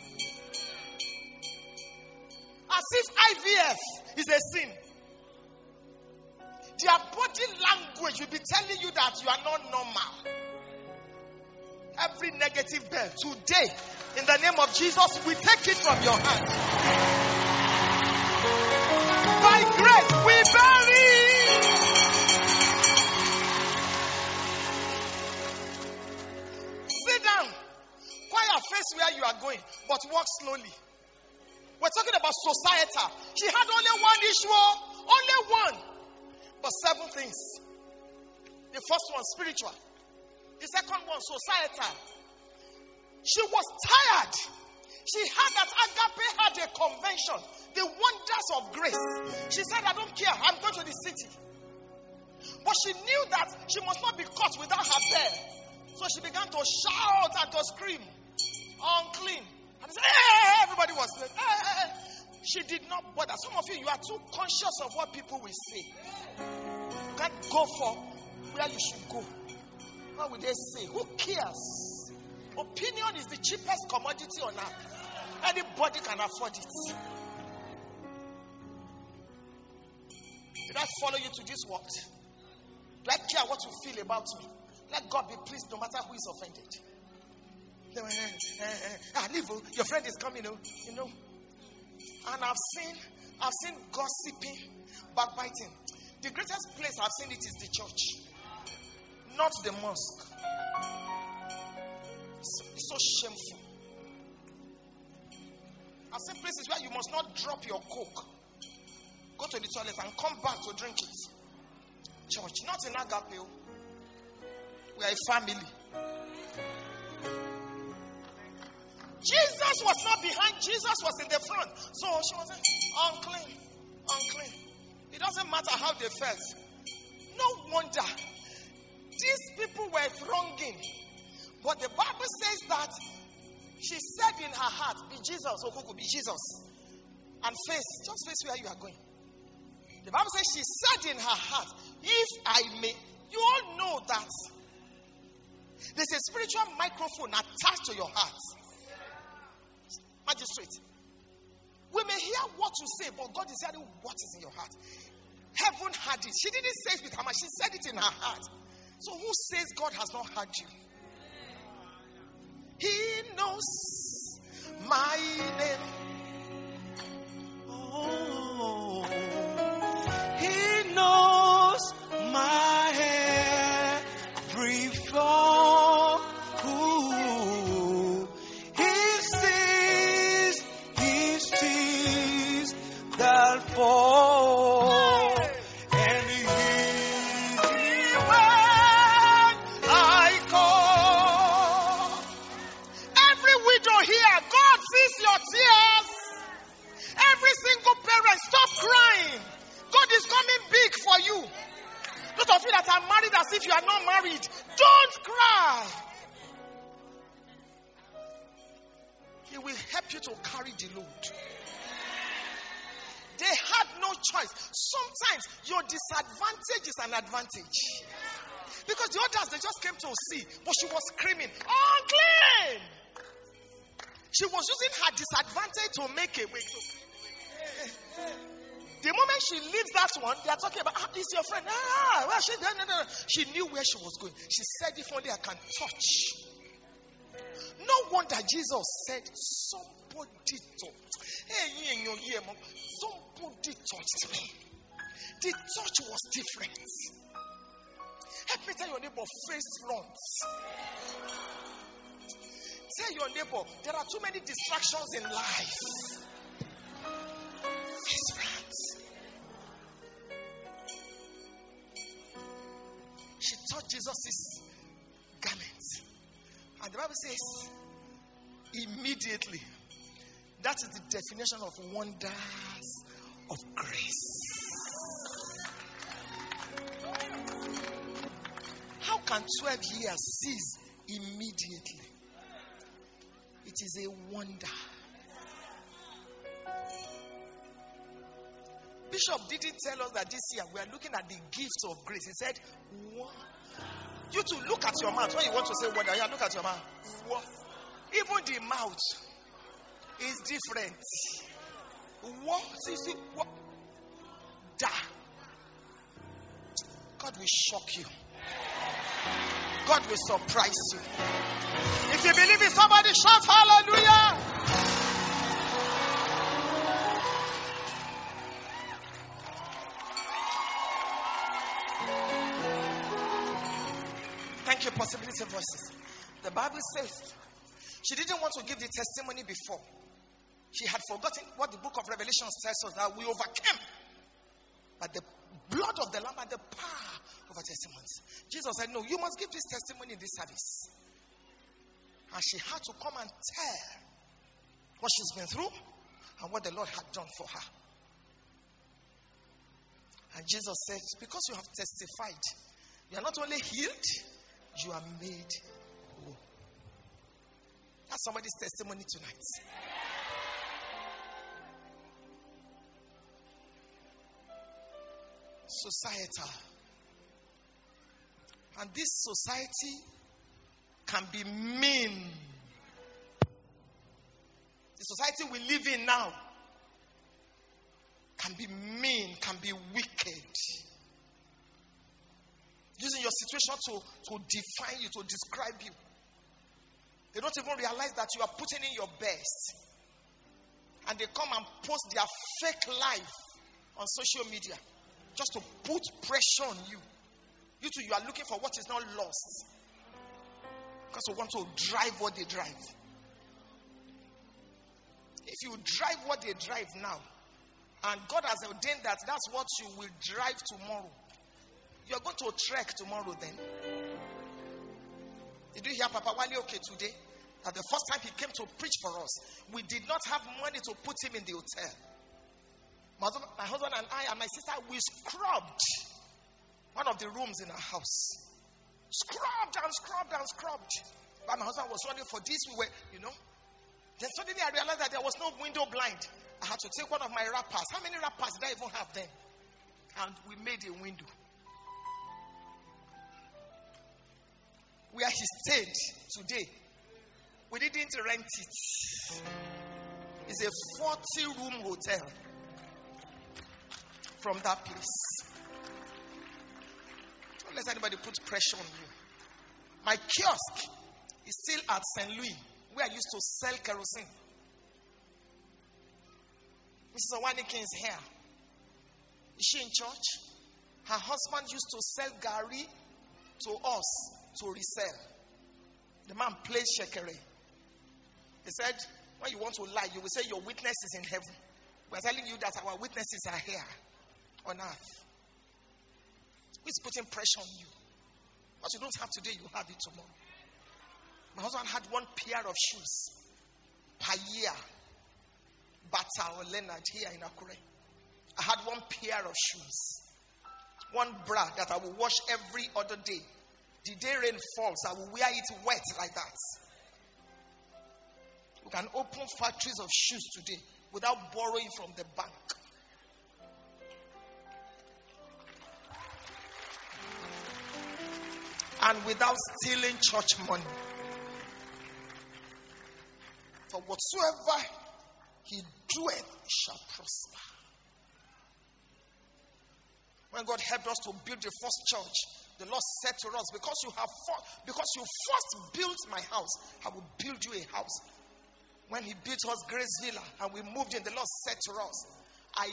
As if IVF is a sin. Their body language will be telling you that you are not normal. Every negative bell today, in the name of Jesus, we take it from your hand. By grace, we bury. face where you are going, but walk slowly. We're talking about societal. She had only one issue, only one, but 7 things. The first one, spiritual. The second one, societal. She was tired. She heard that Agape had a convention, the wonders of grace. She said, I don't care, I'm going to the city. But she knew that she must not be caught without her bell. So she began to shout and to scream, unclean. And said, hey, everybody was like, hey. She did not bother. Some of you are too conscious of what people will say. You can't go for where you should go. What will they say? Who cares? Opinion is the cheapest commodity on earth. Anybody can afford it. Did I follow you to this world? Do I care what you feel about me? Let God be pleased no matter who is offended. Leave, your friend is coming, you know. And I've seen gossiping, backbiting. The greatest place I've seen it is the church, not the mosque. It's so shameful. I've seen places where you must not drop your coke. Go to the toilet and come back to drink it. Church, not in Agape. We are a family. Jesus was not behind. Jesus was in the front. So she was saying, unclean, unclean. It doesn't matter how they felt. No wonder. These people were thronging. But the Bible says that she said in her heart, be Jesus, Okuku, be Jesus. And just face where you are going. The Bible says she said in her heart, if I may, you all know that there's a spiritual microphone attached to your heart. Magistrate, we may hear what you say, but God is hearing what is in your heart. Heaven heard it. She didn't say it with her mouth, she said it in her heart. So who says God has not heard you? He knows my name. Oh, He knows my every flaw. He sees that fall. And He hears me when I call. Every widow here, God sees your tears. Every single parent, stop crying. God is coming big for you. Those of you that are married as if you are not married, don't cry. He will help you to carry the load. They had no choice. Sometimes your disadvantage is an advantage. Because the others, they just came to see, but she was screaming, unclean! She was using her disadvantage to make a way. The moment she leaves that one, they are talking about, it's your friend. Where she? No. She knew where she was going. She said, if only I can touch. No wonder Jesus said, somebody touched me. The touch was different. Help me tell your neighbor, face front. Tell your neighbor, there are too many distractions in life. Face front. She touched Jesus' garment. And the Bible says, immediately. That is the definition of wonders of grace. How can 12 years cease immediately? It is a wonder. Bishop didn't tell us that this year we are looking at the gifts of grace. He said, what? You to look at your mouth. When you want to say wonder, yeah, look at your mouth. What? Even the mouth is different. What is it? What? Da. God will shock you. God will surprise you. If you believe it, somebody shout hallelujah. Thank you, Possibility Voices. The Bible says She didn't want to give the testimony before. She had forgotten what the book of Revelation says us, that we overcame by the blood of the Lamb and the power of our testimonies. Jesus said, no, you must give this testimony in this service. And she had to come and tell what she's been through and what the Lord had done for her. And Jesus said, because you have testified, you are not only healed, you are made whole. That's somebody's testimony tonight. Societal. And this society can be mean. The society we live in now can be mean, can be wicked. Using your situation to define you, to describe you. They don't even realize that you are putting in your best. And they come and post their fake life on social media just to put pressure on you. You too, you are looking for what is not lost. Because you want to drive what they drive. If you drive what they drive now, and God has ordained that that's what you will drive tomorrow, you are going to trek tomorrow then. Did you hear Papa Wale okay today? That the first time he came to preach for us, we did not have money to put him in the hotel. My husband and I and my sister, we scrubbed one of the rooms in our house. Scrubbed and scrubbed and scrubbed. But my husband was running for this. We were, Then suddenly I realized that there was no window blind. I had to take one of my wrappers. How many wrappers did I even have then? And we made a window. Where he stayed today, we didn't rent it. It's a 40-room hotel from that place. Don't let anybody put pressure on you. My kiosk is still at St. Louis, where I used to sell kerosene. Mrs. Owanikin is here. Is she in church? Her husband used to sell gari to us to resell. The man plays shekere. He said, when you want to lie, you will say your witness is in heaven. We are telling you that our witnesses are here on earth. Who's putting pressure on you? What you don't have today, you have it tomorrow. My husband had one pair of shoes per year. Bata or Leonard here in Akure. I had one pair of shoes. One bra that I will wash every other day. The day rain falls, I will wear it wet like that. We can open factories of shoes today without borrowing from the bank. And without stealing church money. For whatsoever he doeth shall prosper. When God helped us to build the first church, the Lord said to us, because you first built my house, I will build you a house. When he built us Grace Villa and we moved in, the Lord said to us, I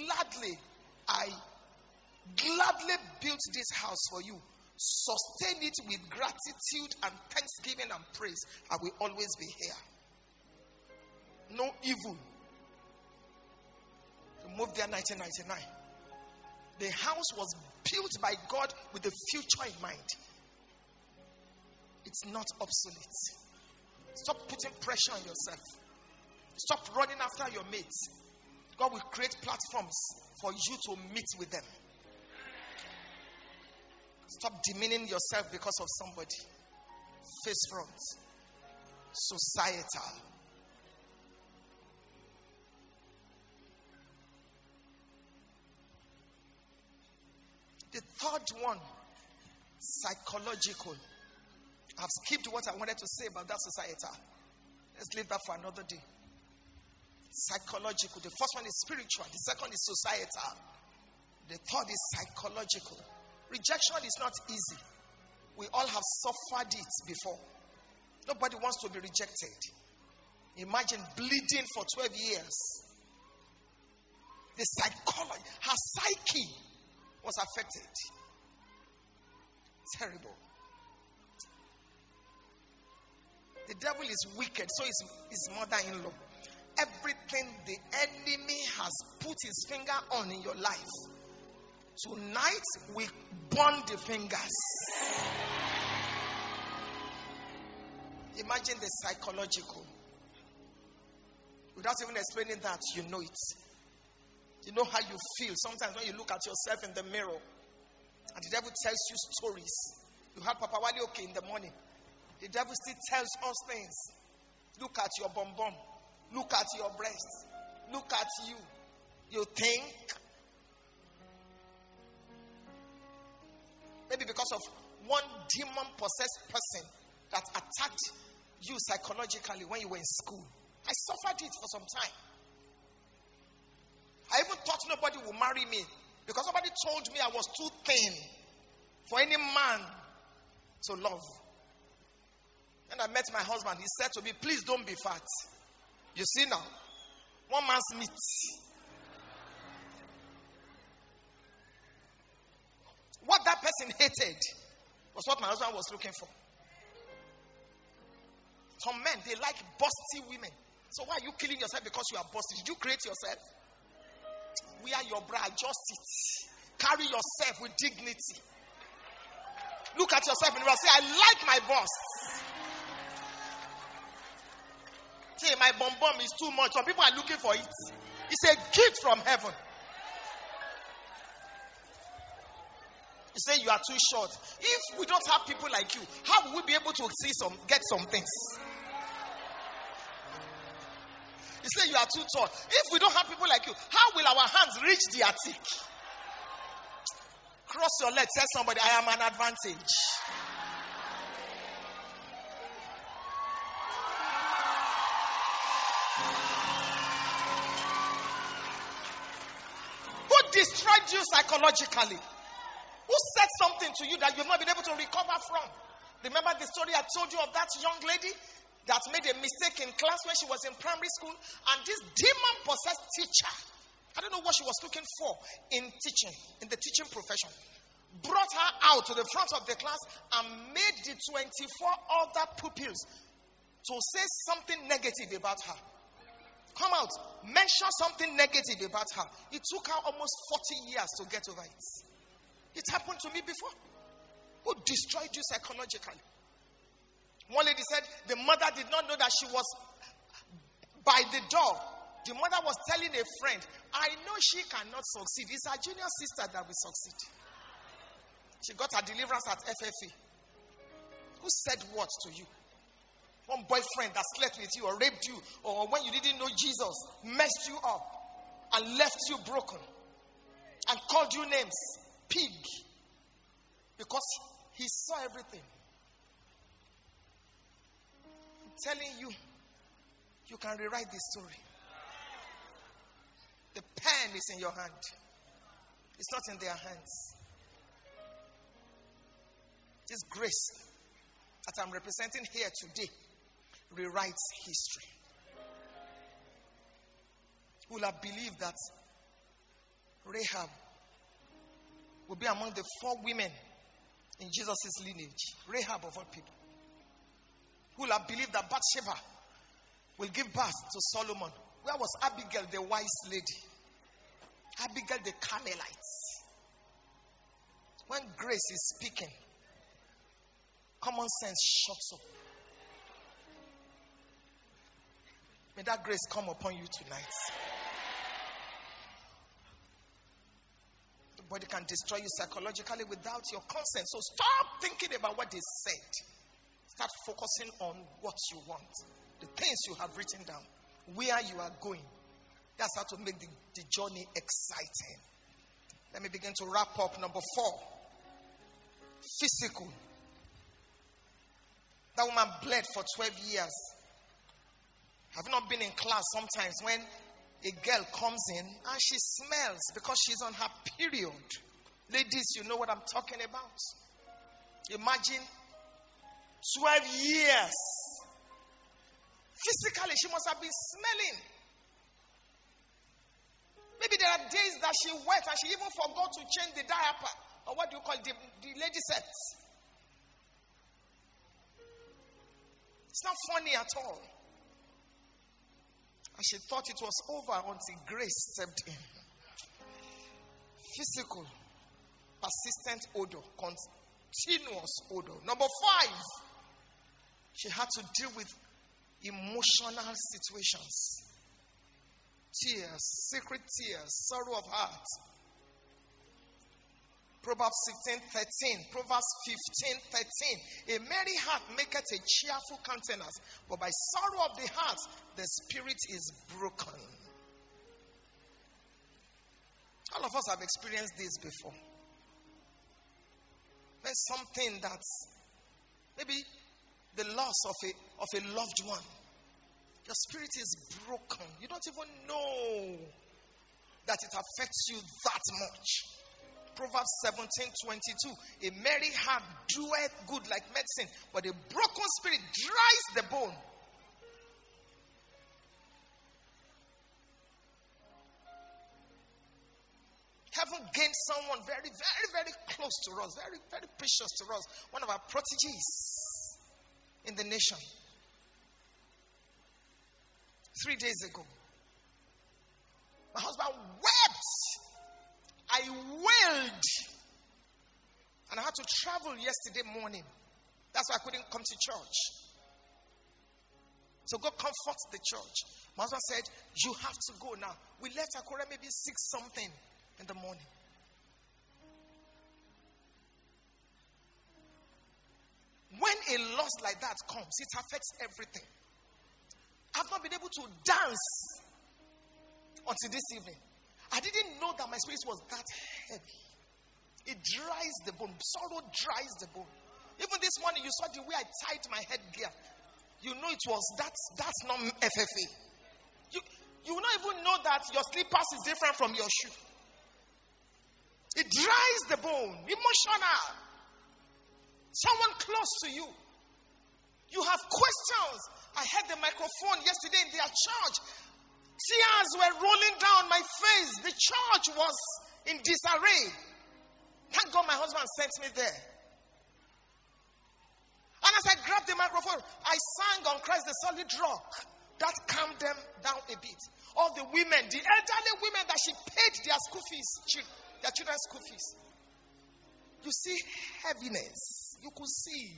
gladly built this house for you. Sustain it with gratitude and thanksgiving and praise. I will always be here. No evil. We moved there in 1999. The house was built by God with the future in mind. It's not obsolete. Stop putting pressure on yourself. Stop running after your mates. God will create platforms for you to meet with them. Stop demeaning yourself because of somebody. Face front. Societal. The third one, psychological. I've skipped what I wanted to say about that societal. Let's leave that for another day. Psychological. The first one is spiritual. The second is societal. The third is psychological. Rejection is not easy. We all have suffered it before. Nobody wants to be rejected. Imagine bleeding for 12 years. The psychology, her psyche was affected. Terrible. The devil is wicked, so is his mother-in-law. Everything the enemy has put his finger on in your life, tonight we burn the fingers. Imagine the psychological. Without even explaining that, you know it. You know how you feel. Sometimes when you look at yourself in the mirror and the devil tells you stories. You had Papa Wale okay in the morning. The devil still tells us things. Look at your bum bum. Look at your breast. Look at you. You think maybe because of one demon-possessed person that attacked you psychologically when you were in school. I suffered it for some time. I even thought nobody would marry me because somebody told me I was too thin for any man to love. When I met my husband, he said to me, please don't be fat. You see now, one man's meat. What that person hated was what my husband was looking for. Some men, they like busty women. So why are you killing yourself because you are busty? Did you create yourself? Wear your bra, adjust it. Carry yourself with dignity. Look at yourself and say, I like my boss. Say, my bum bum is too much. Some people are looking for it. It's a gift from heaven. You say you are too short. If we don't have people like you, how will we be able to get some things? You say you are too tall. If we don't have people like you, how will our hands reach the attic? Cross your legs. Tell somebody, I am an advantage. Who destroyed you psychologically? Who said something to you that you've not been able to recover from? Remember the story I told you of that young lady that made a mistake in class when she was in primary school, and this demon-possessed teacher, I don't know what she was looking for in teaching, in the teaching profession, brought her out to the front of the class and made the 24 other pupils to say something negative about her. Come out, mention something negative about her. It took her almost 40 years to get over it. It happened to me before. Who destroyed you psychologically? One lady said the mother did not know that she was by the door. The mother was telling a friend, I know she cannot succeed. It's her junior sister that will succeed. She got her deliverance at FFA. Who said what to you? One boyfriend that slept with you or raped you, or when you didn't know Jesus, messed you up and left you broken and called you names. Pig. Because he saw everything. I'm telling you, you can rewrite this story. The pen is in your hand. It's not in their hands. This grace that I'm representing here today rewrites history. Who will have believed that Rahab will be among the 4 women in Jesus' lineage? Rahab of all people. Who will have believed that Bathsheba will give birth to Solomon? Where was Abigail, the wise lady? Abigail, the Carmelites. When grace is speaking, common sense shuts up. May that grace come upon you tonight. Nobody can destroy you psychologically without your consent. So stop thinking about what they said. Start focusing on what you want. The things you have written down. Where you are going. That's how to make the journey exciting. Let me begin to wrap up. Number 4. Physical. That woman bled for 12 years. Have you not been in class sometimes when a girl comes in and she smells because she's on her period? Ladies, you know what I'm talking about. Imagine 12 years. Physically, she must have been smelling. Maybe there are days that she wet and she even forgot to change the diaper. Or what do you call it? The lady sets. It's not funny at all. And she thought it was over until grace stepped in. Physical, persistent odor, continuous odor. Number 5, she had to deal with emotional situations. Tears, secret tears, sorrow of heart. Proverbs 16:13, Proverbs 15:13. A merry heart maketh a cheerful countenance, but by sorrow of the heart, the spirit is broken. All of us have experienced this before. There's something that maybe the loss of a loved one. Your spirit is broken. You don't even know that it affects you that much. Proverbs 17:22. A merry heart doeth good like medicine, but a broken spirit dries the bone. Heaven gained someone very, very, very close to us, very, very precious to us. One of our proteges in the nation. 3 days ago, my husband wept. I wailed. And I had to travel yesterday morning. That's why I couldn't come to church. So God comforts the church. My husband said, you have to go now. We left Akure maybe 6 something in the morning. When a loss like that comes, it affects everything. I've not been able to dance until this evening. I didn't know that my spirit was that heavy. It dries the bone. Sorrow dries the bone. Even this morning, you saw the way I tied my headgear. You know it was, that's not FFA. You will not even know that your slippers is different from your shoe. It dries the bone. Emotional. Someone close to you. You have questions. I had the microphone yesterday in their church. Tears were rolling down my face. The church was in disarray. Thank God my husband sent me there. And as I grabbed the microphone, I sang on Christ the Solid Rock. That calmed them down a bit. All the women, the elderly women that she paid their school fees, their children's school fees. You see heaviness. You could see.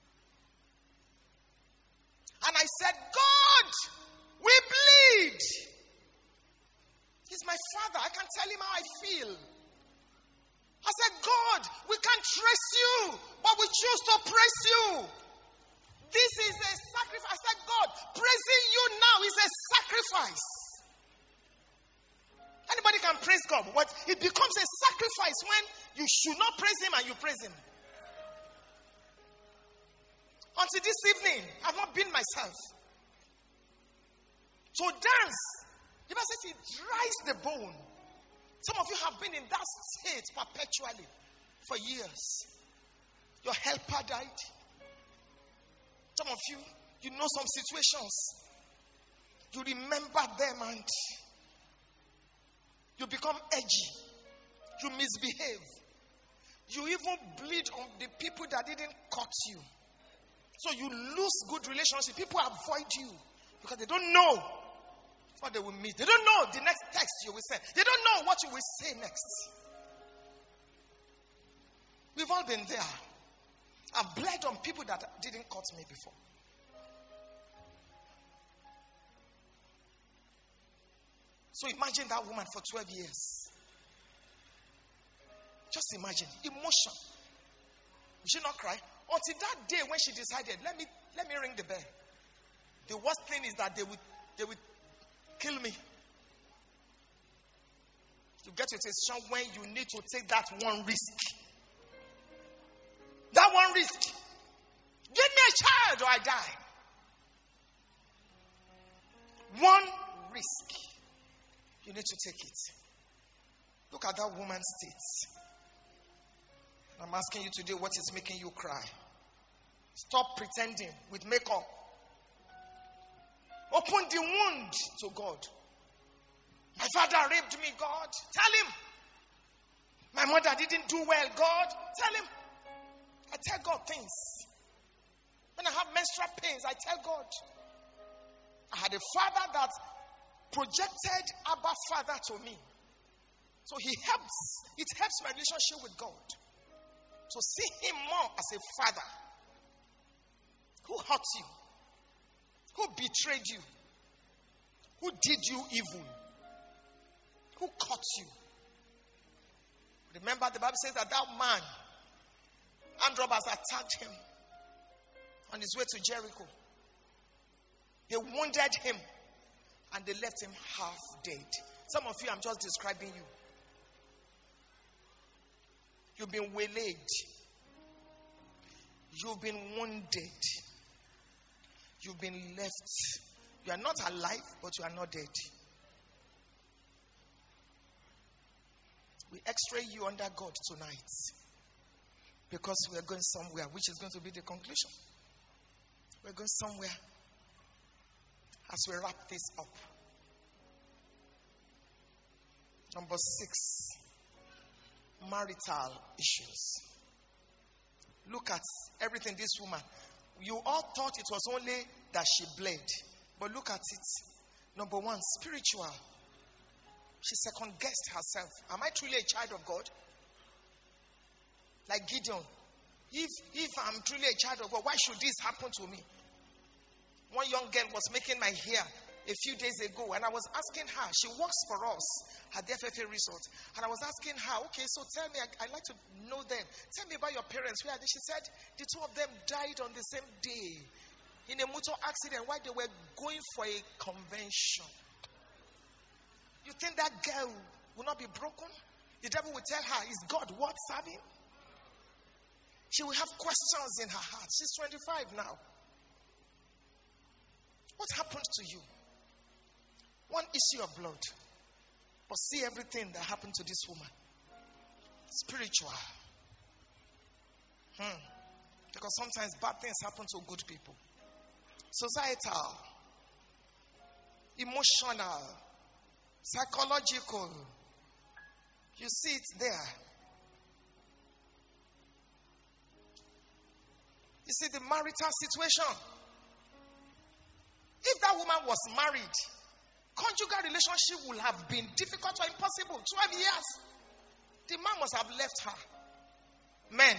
And I said, God, we bleed. He's my father. I can tell him how I feel. I said, God, we can't trace you, but we choose to praise you. This is a sacrifice. I said, God, praising you now is a sacrifice. Anybody can praise God, but it becomes a sacrifice when you should not praise him and you praise him. Until this evening, I've not been myself. To dance, the Bible says it dries the bone. Some of you have been in that state perpetually for years. Your helper died. Some of you, you know some situations. You remember them and you become edgy. You misbehave. You even bleed on the people that didn't cut you. So you lose good relationship. People avoid you because they don't know what they will meet. They don't know the next text you will send. They don't know what you will say next. We've all been there. I've bled on people that didn't cut me before. So imagine that woman for 12 years. Just imagine. Emotion. Did she not cry? Until that day when she decided, let me ring the bell. The worst thing is that they would kill me. You get to a situation when you need to take that one risk. That one risk. Give me a child or I die. One risk. You need to take it. Look at that woman's state. I'm asking you today, what is making you cry? Stop pretending with makeup. Open the wound to God. My father raped me, God. Tell him. My mother didn't do well, God. Tell him. I tell God things. When I have menstrual pains, I tell God. I had a father that projected Abba Father to me. So it helps my relationship with God. To see him more as a father. Who hurt you? Who betrayed you? Who did you evil? Who caught you? Remember, the Bible says that man, armed robbers attacked him on his way to Jericho. They wounded him and they left him half dead. Some of you, I'm just describing you. You've been waylaid. You've been wounded. You've been left. You are not alive, but you are not dead. We x-ray you under God tonight. Because we are going somewhere, which is going to be the conclusion. We're going somewhere as we wrap this up. Number 6, marital issues. Look at everything this woman. You all thought it was only that she bled. But look at it. Number 1, spiritual. She second-guessed herself. Am I truly a child of God? Like Gideon. If I'm truly a child of God, why should this happen to me? One young girl was making my hair a few days ago, and I was asking her, she works for us at the FFA resort, and I was asking her, okay, so tell me, I'd like to know them. Tell me about your parents. Where are they? She said the two of them died on the same day in a motor accident while they were going for a convention. You think that girl will not be broken? The devil will tell her, is God worth serving? She will have questions in her heart. She's 25 now. What happened to you? One issue of blood. But see everything that happened to this woman. Spiritual. Because sometimes bad things happen to good people. Societal. Emotional. Psychological. You see it there. You see the marital situation. If that woman was married, conjugal relationship would have been difficult or impossible. 12 years. The man must have left her. Men.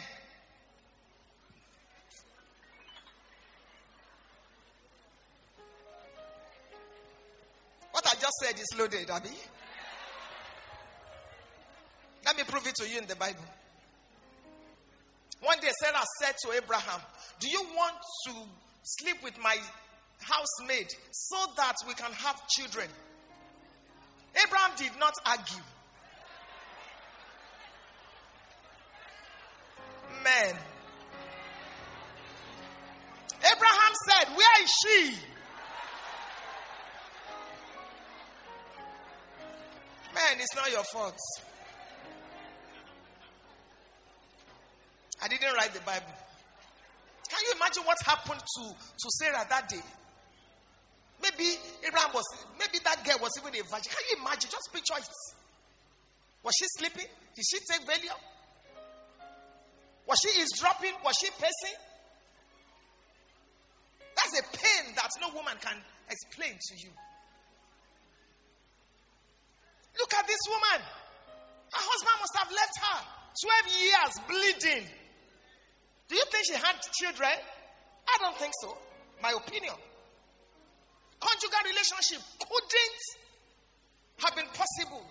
What I just said is loaded, Abby. Let me prove it to you in the Bible. One day Sarah said to Abraham, do you want to sleep with my housemaid so that we can have children? Abraham did not argue. Men. Abraham said, where is she? Man, it's not your fault. I didn't write the Bible. Can you imagine what happened to Sarah that day? Maybe that girl was even a virgin. Can you imagine? Just picture it. Was she sleeping? Did she take Valium? Was she eavesdropping? Was she pacing? That's a pain that no woman can explain to you. Look at this woman. Her husband must have left her. 12 years bleeding. Do you think she had children? I don't think so. My opinion. Conjugal relationship couldn't have been possible.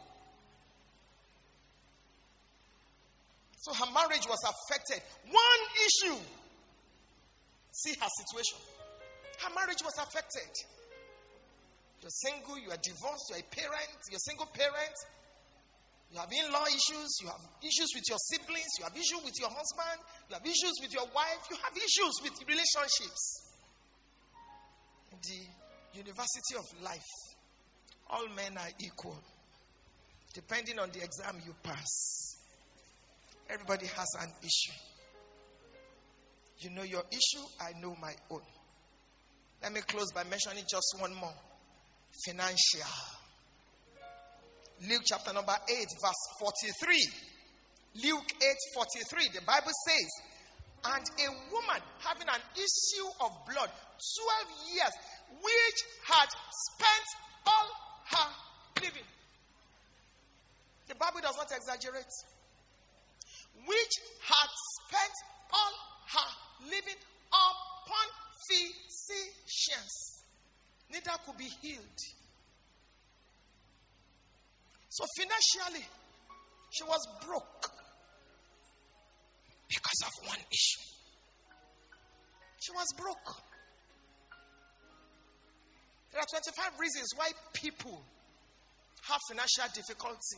So her marriage was affected. One issue. See her situation. Her marriage was affected. You're single, you are divorced, you're a parent, you're a single parent. You have in-law issues, you have issues with your siblings, you have issues with your husband, you have issues with your wife, you have issues with relationships. In the university of life, all men are equal, depending on the exam you pass. Everybody has an issue. You know your issue, I know my own. Let me close by mentioning just one more. Financial. Luke chapter number 8, verse 43. Luke 8:43. The Bible says, And a woman having an issue of blood 12 years, which had spent all her living. The Bible does not exaggerate. Which had spent all her living upon physicians, neither could be healed. So financially, she was broke because of one issue. She was broke. There are 25 reasons why people have financial difficulty.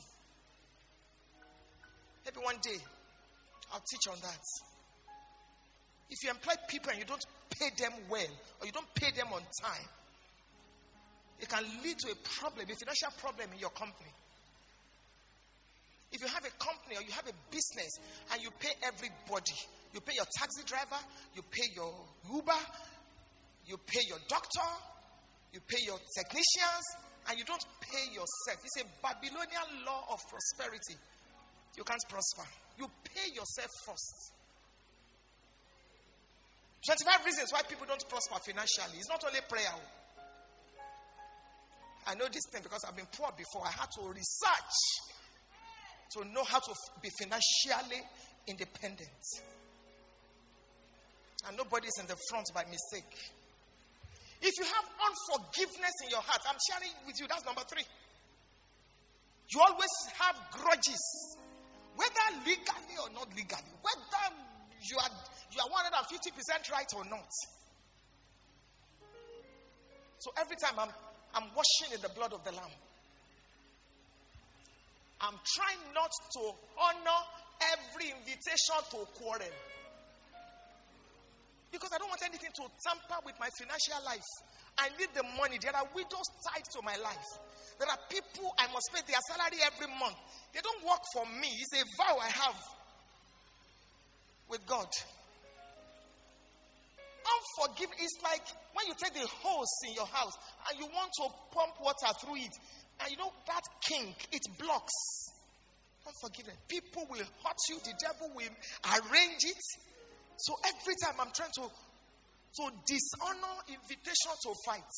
Maybe one day I'll teach on that. If you employ people and you don't pay them well, or you don't pay them on time, it can lead to a problem, a financial problem in your company. If you have a company or you have a business and you pay everybody, you pay your taxi driver, you pay your Uber, you pay your doctor, you pay your technicians, and you don't pay yourself. It's a Babylonian law of prosperity. You can't prosper. You pay yourself first. 25 reasons why people don't prosper financially. It's not only prayer. I know this thing because I've been poor before. I had to research to know how to be financially independent. And nobody's in the front by mistake. If you have unforgiveness in your heart, I'm sharing with you, that's number 3. You always have grudges, whether legally or not legally, whether you are 150% right or not. So every time I'm washing in the blood of the Lamb, I'm trying not to honor every invitation to quarrel. Because I don't want anything to tamper with my financial life. I need the money. There are widows tied to my life. There are people I must pay their salary every month. They don't work for me. It's a vow I have with God. Unforgiveness is like when you take the hose in your house and you want to pump water through it. And you know that kink, it blocks. Unforgiveness. People will hurt you. The devil will arrange it. So every time I'm trying to dishonor invitation to fight.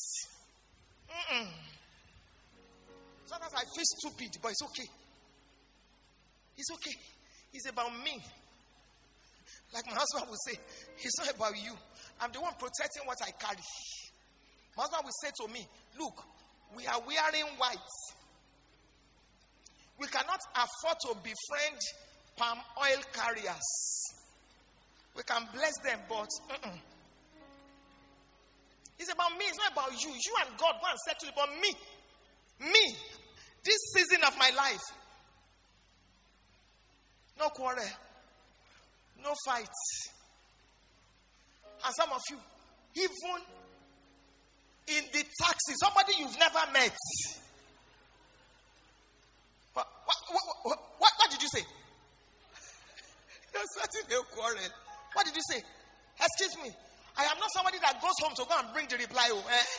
Sometimes I feel stupid, but it's okay. It's okay. It's about me. Like my husband would say, it's not about you. I'm the one protecting what I carry. My husband will say to me, look, we are wearing white. We cannot afford to befriend palm oil carriers. We can bless them, but it's about me. It's not about you. You and God go and settle it, but me. Me. This season of my life. No quarrel. No fight. And some of you, even in the taxi, somebody you've never met. What did you say? You're starting a quarrel. What did you say? Excuse me. I am not somebody that goes home to go and bring the reply.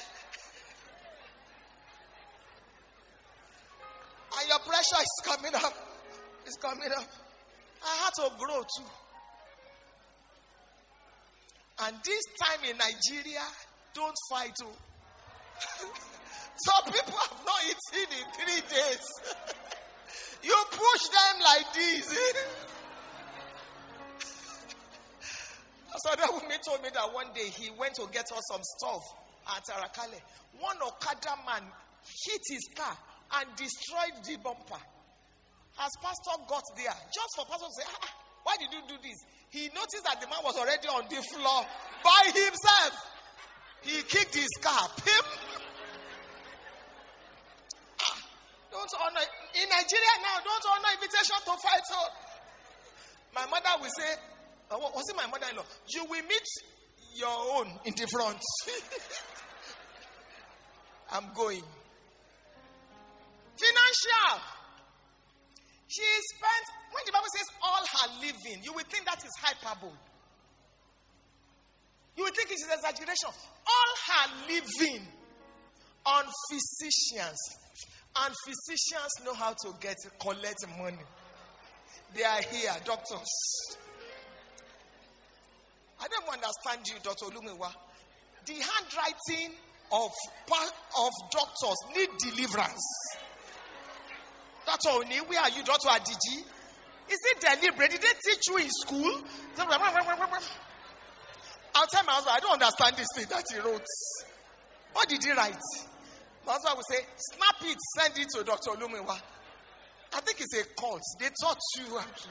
And your pressure is coming up. It's coming up. I had to grow too. And this time in Nigeria, don't fight too. Some people have not eaten in 3 days. You push them like this. So that woman told me that one day he went to get us some stuff at Arakale. One Okada man hit his car and destroyed the bumper. As pastor got there, just for pastor to say, why did you do this? He noticed that the man was already on the floor by himself. He kicked his car. Don't honor. In Nigeria now, don't honor invitation to fight. So my mother will say, was it my mother-in-law? You will meet your own in the front. I'm going. Financial. She spent, when the Bible says all her living, you will think that is hyperbole. You will think it is exaggeration. All her living on physicians. And physicians know how to collect money. They are here, doctors. I don't understand you, Dr. Olumiwa. The handwriting of doctors need deliverance. Dr. Oni, where are you, Dr. Adiji? Is it deliberate? Did they teach you in school? I'll tell my husband, I don't understand this thing that he wrote. What did he write? My husband will say, snap it, send it to Dr. Olumiwa. I think it's a cult. They taught you how to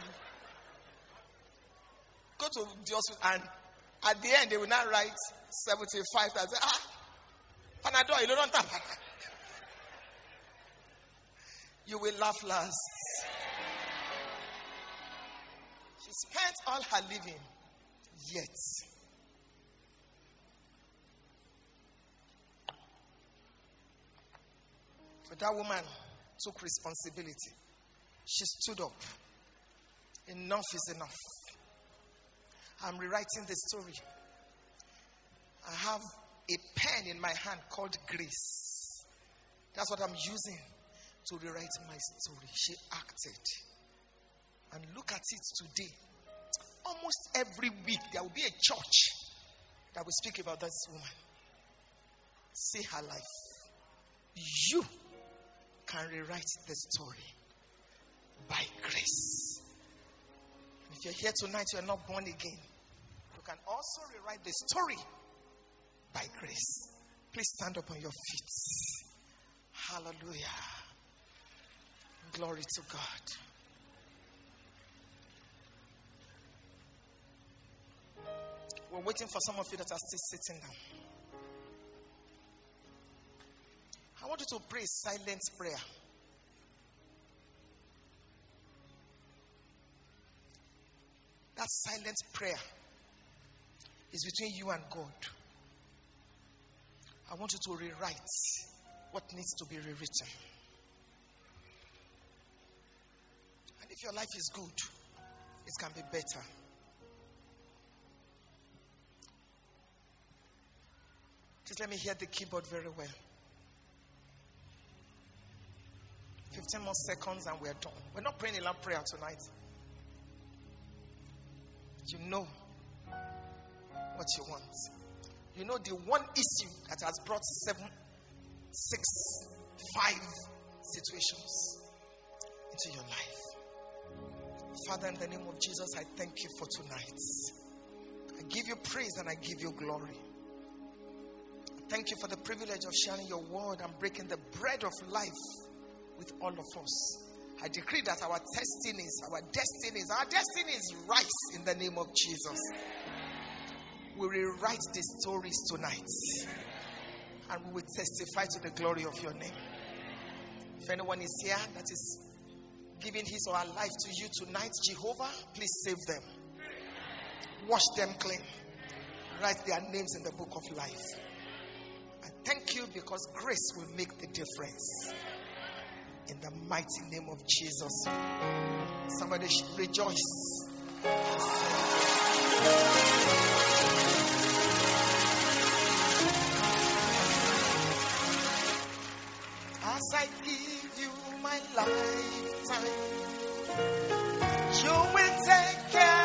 go to the hospital, and at the end they will not write 75. I say, Panadol, you don't have. You will laugh last. She spent all her living, yet but that woman took responsibility. She stood up. Enough is enough. I'm rewriting the story. I have a pen in my hand called grace. That's what I'm using to rewrite my story. She acted. And look at it today. Almost every week there will be a church that will speak about this woman. See her life. You can rewrite the story by grace. If you're here tonight, you're not born again, you can also rewrite the story by grace. Please stand up on your feet. Hallelujah. Glory to God. We're waiting for some of you that are still sitting down. I want you to pray a silent prayer. That silent prayer is between you and God. I want you to rewrite what needs to be rewritten. And if your life is good, it can be better. Just let me hear the keyboard very well. 15 more seconds and we're done. We're not praying a long prayer tonight. You know what you want. You know the one issue that has brought 7, 6, 5 situations into your life. Father, in the name of Jesus, I thank you for tonight. I give you praise and I give you glory. Thank you for the privilege of sharing your word and breaking the bread of life with all of us. I decree that our destinies rise in the name of Jesus. We rewrite the stories tonight and we will testify to the glory of your name. If anyone is here that is giving his or her life to you tonight, Jehovah, please save them. Wash them clean. Write their names in the book of life. I thank you because grace will make the difference. In the mighty name of Jesus. Somebody should rejoice. As I give you my lifetime, you will take care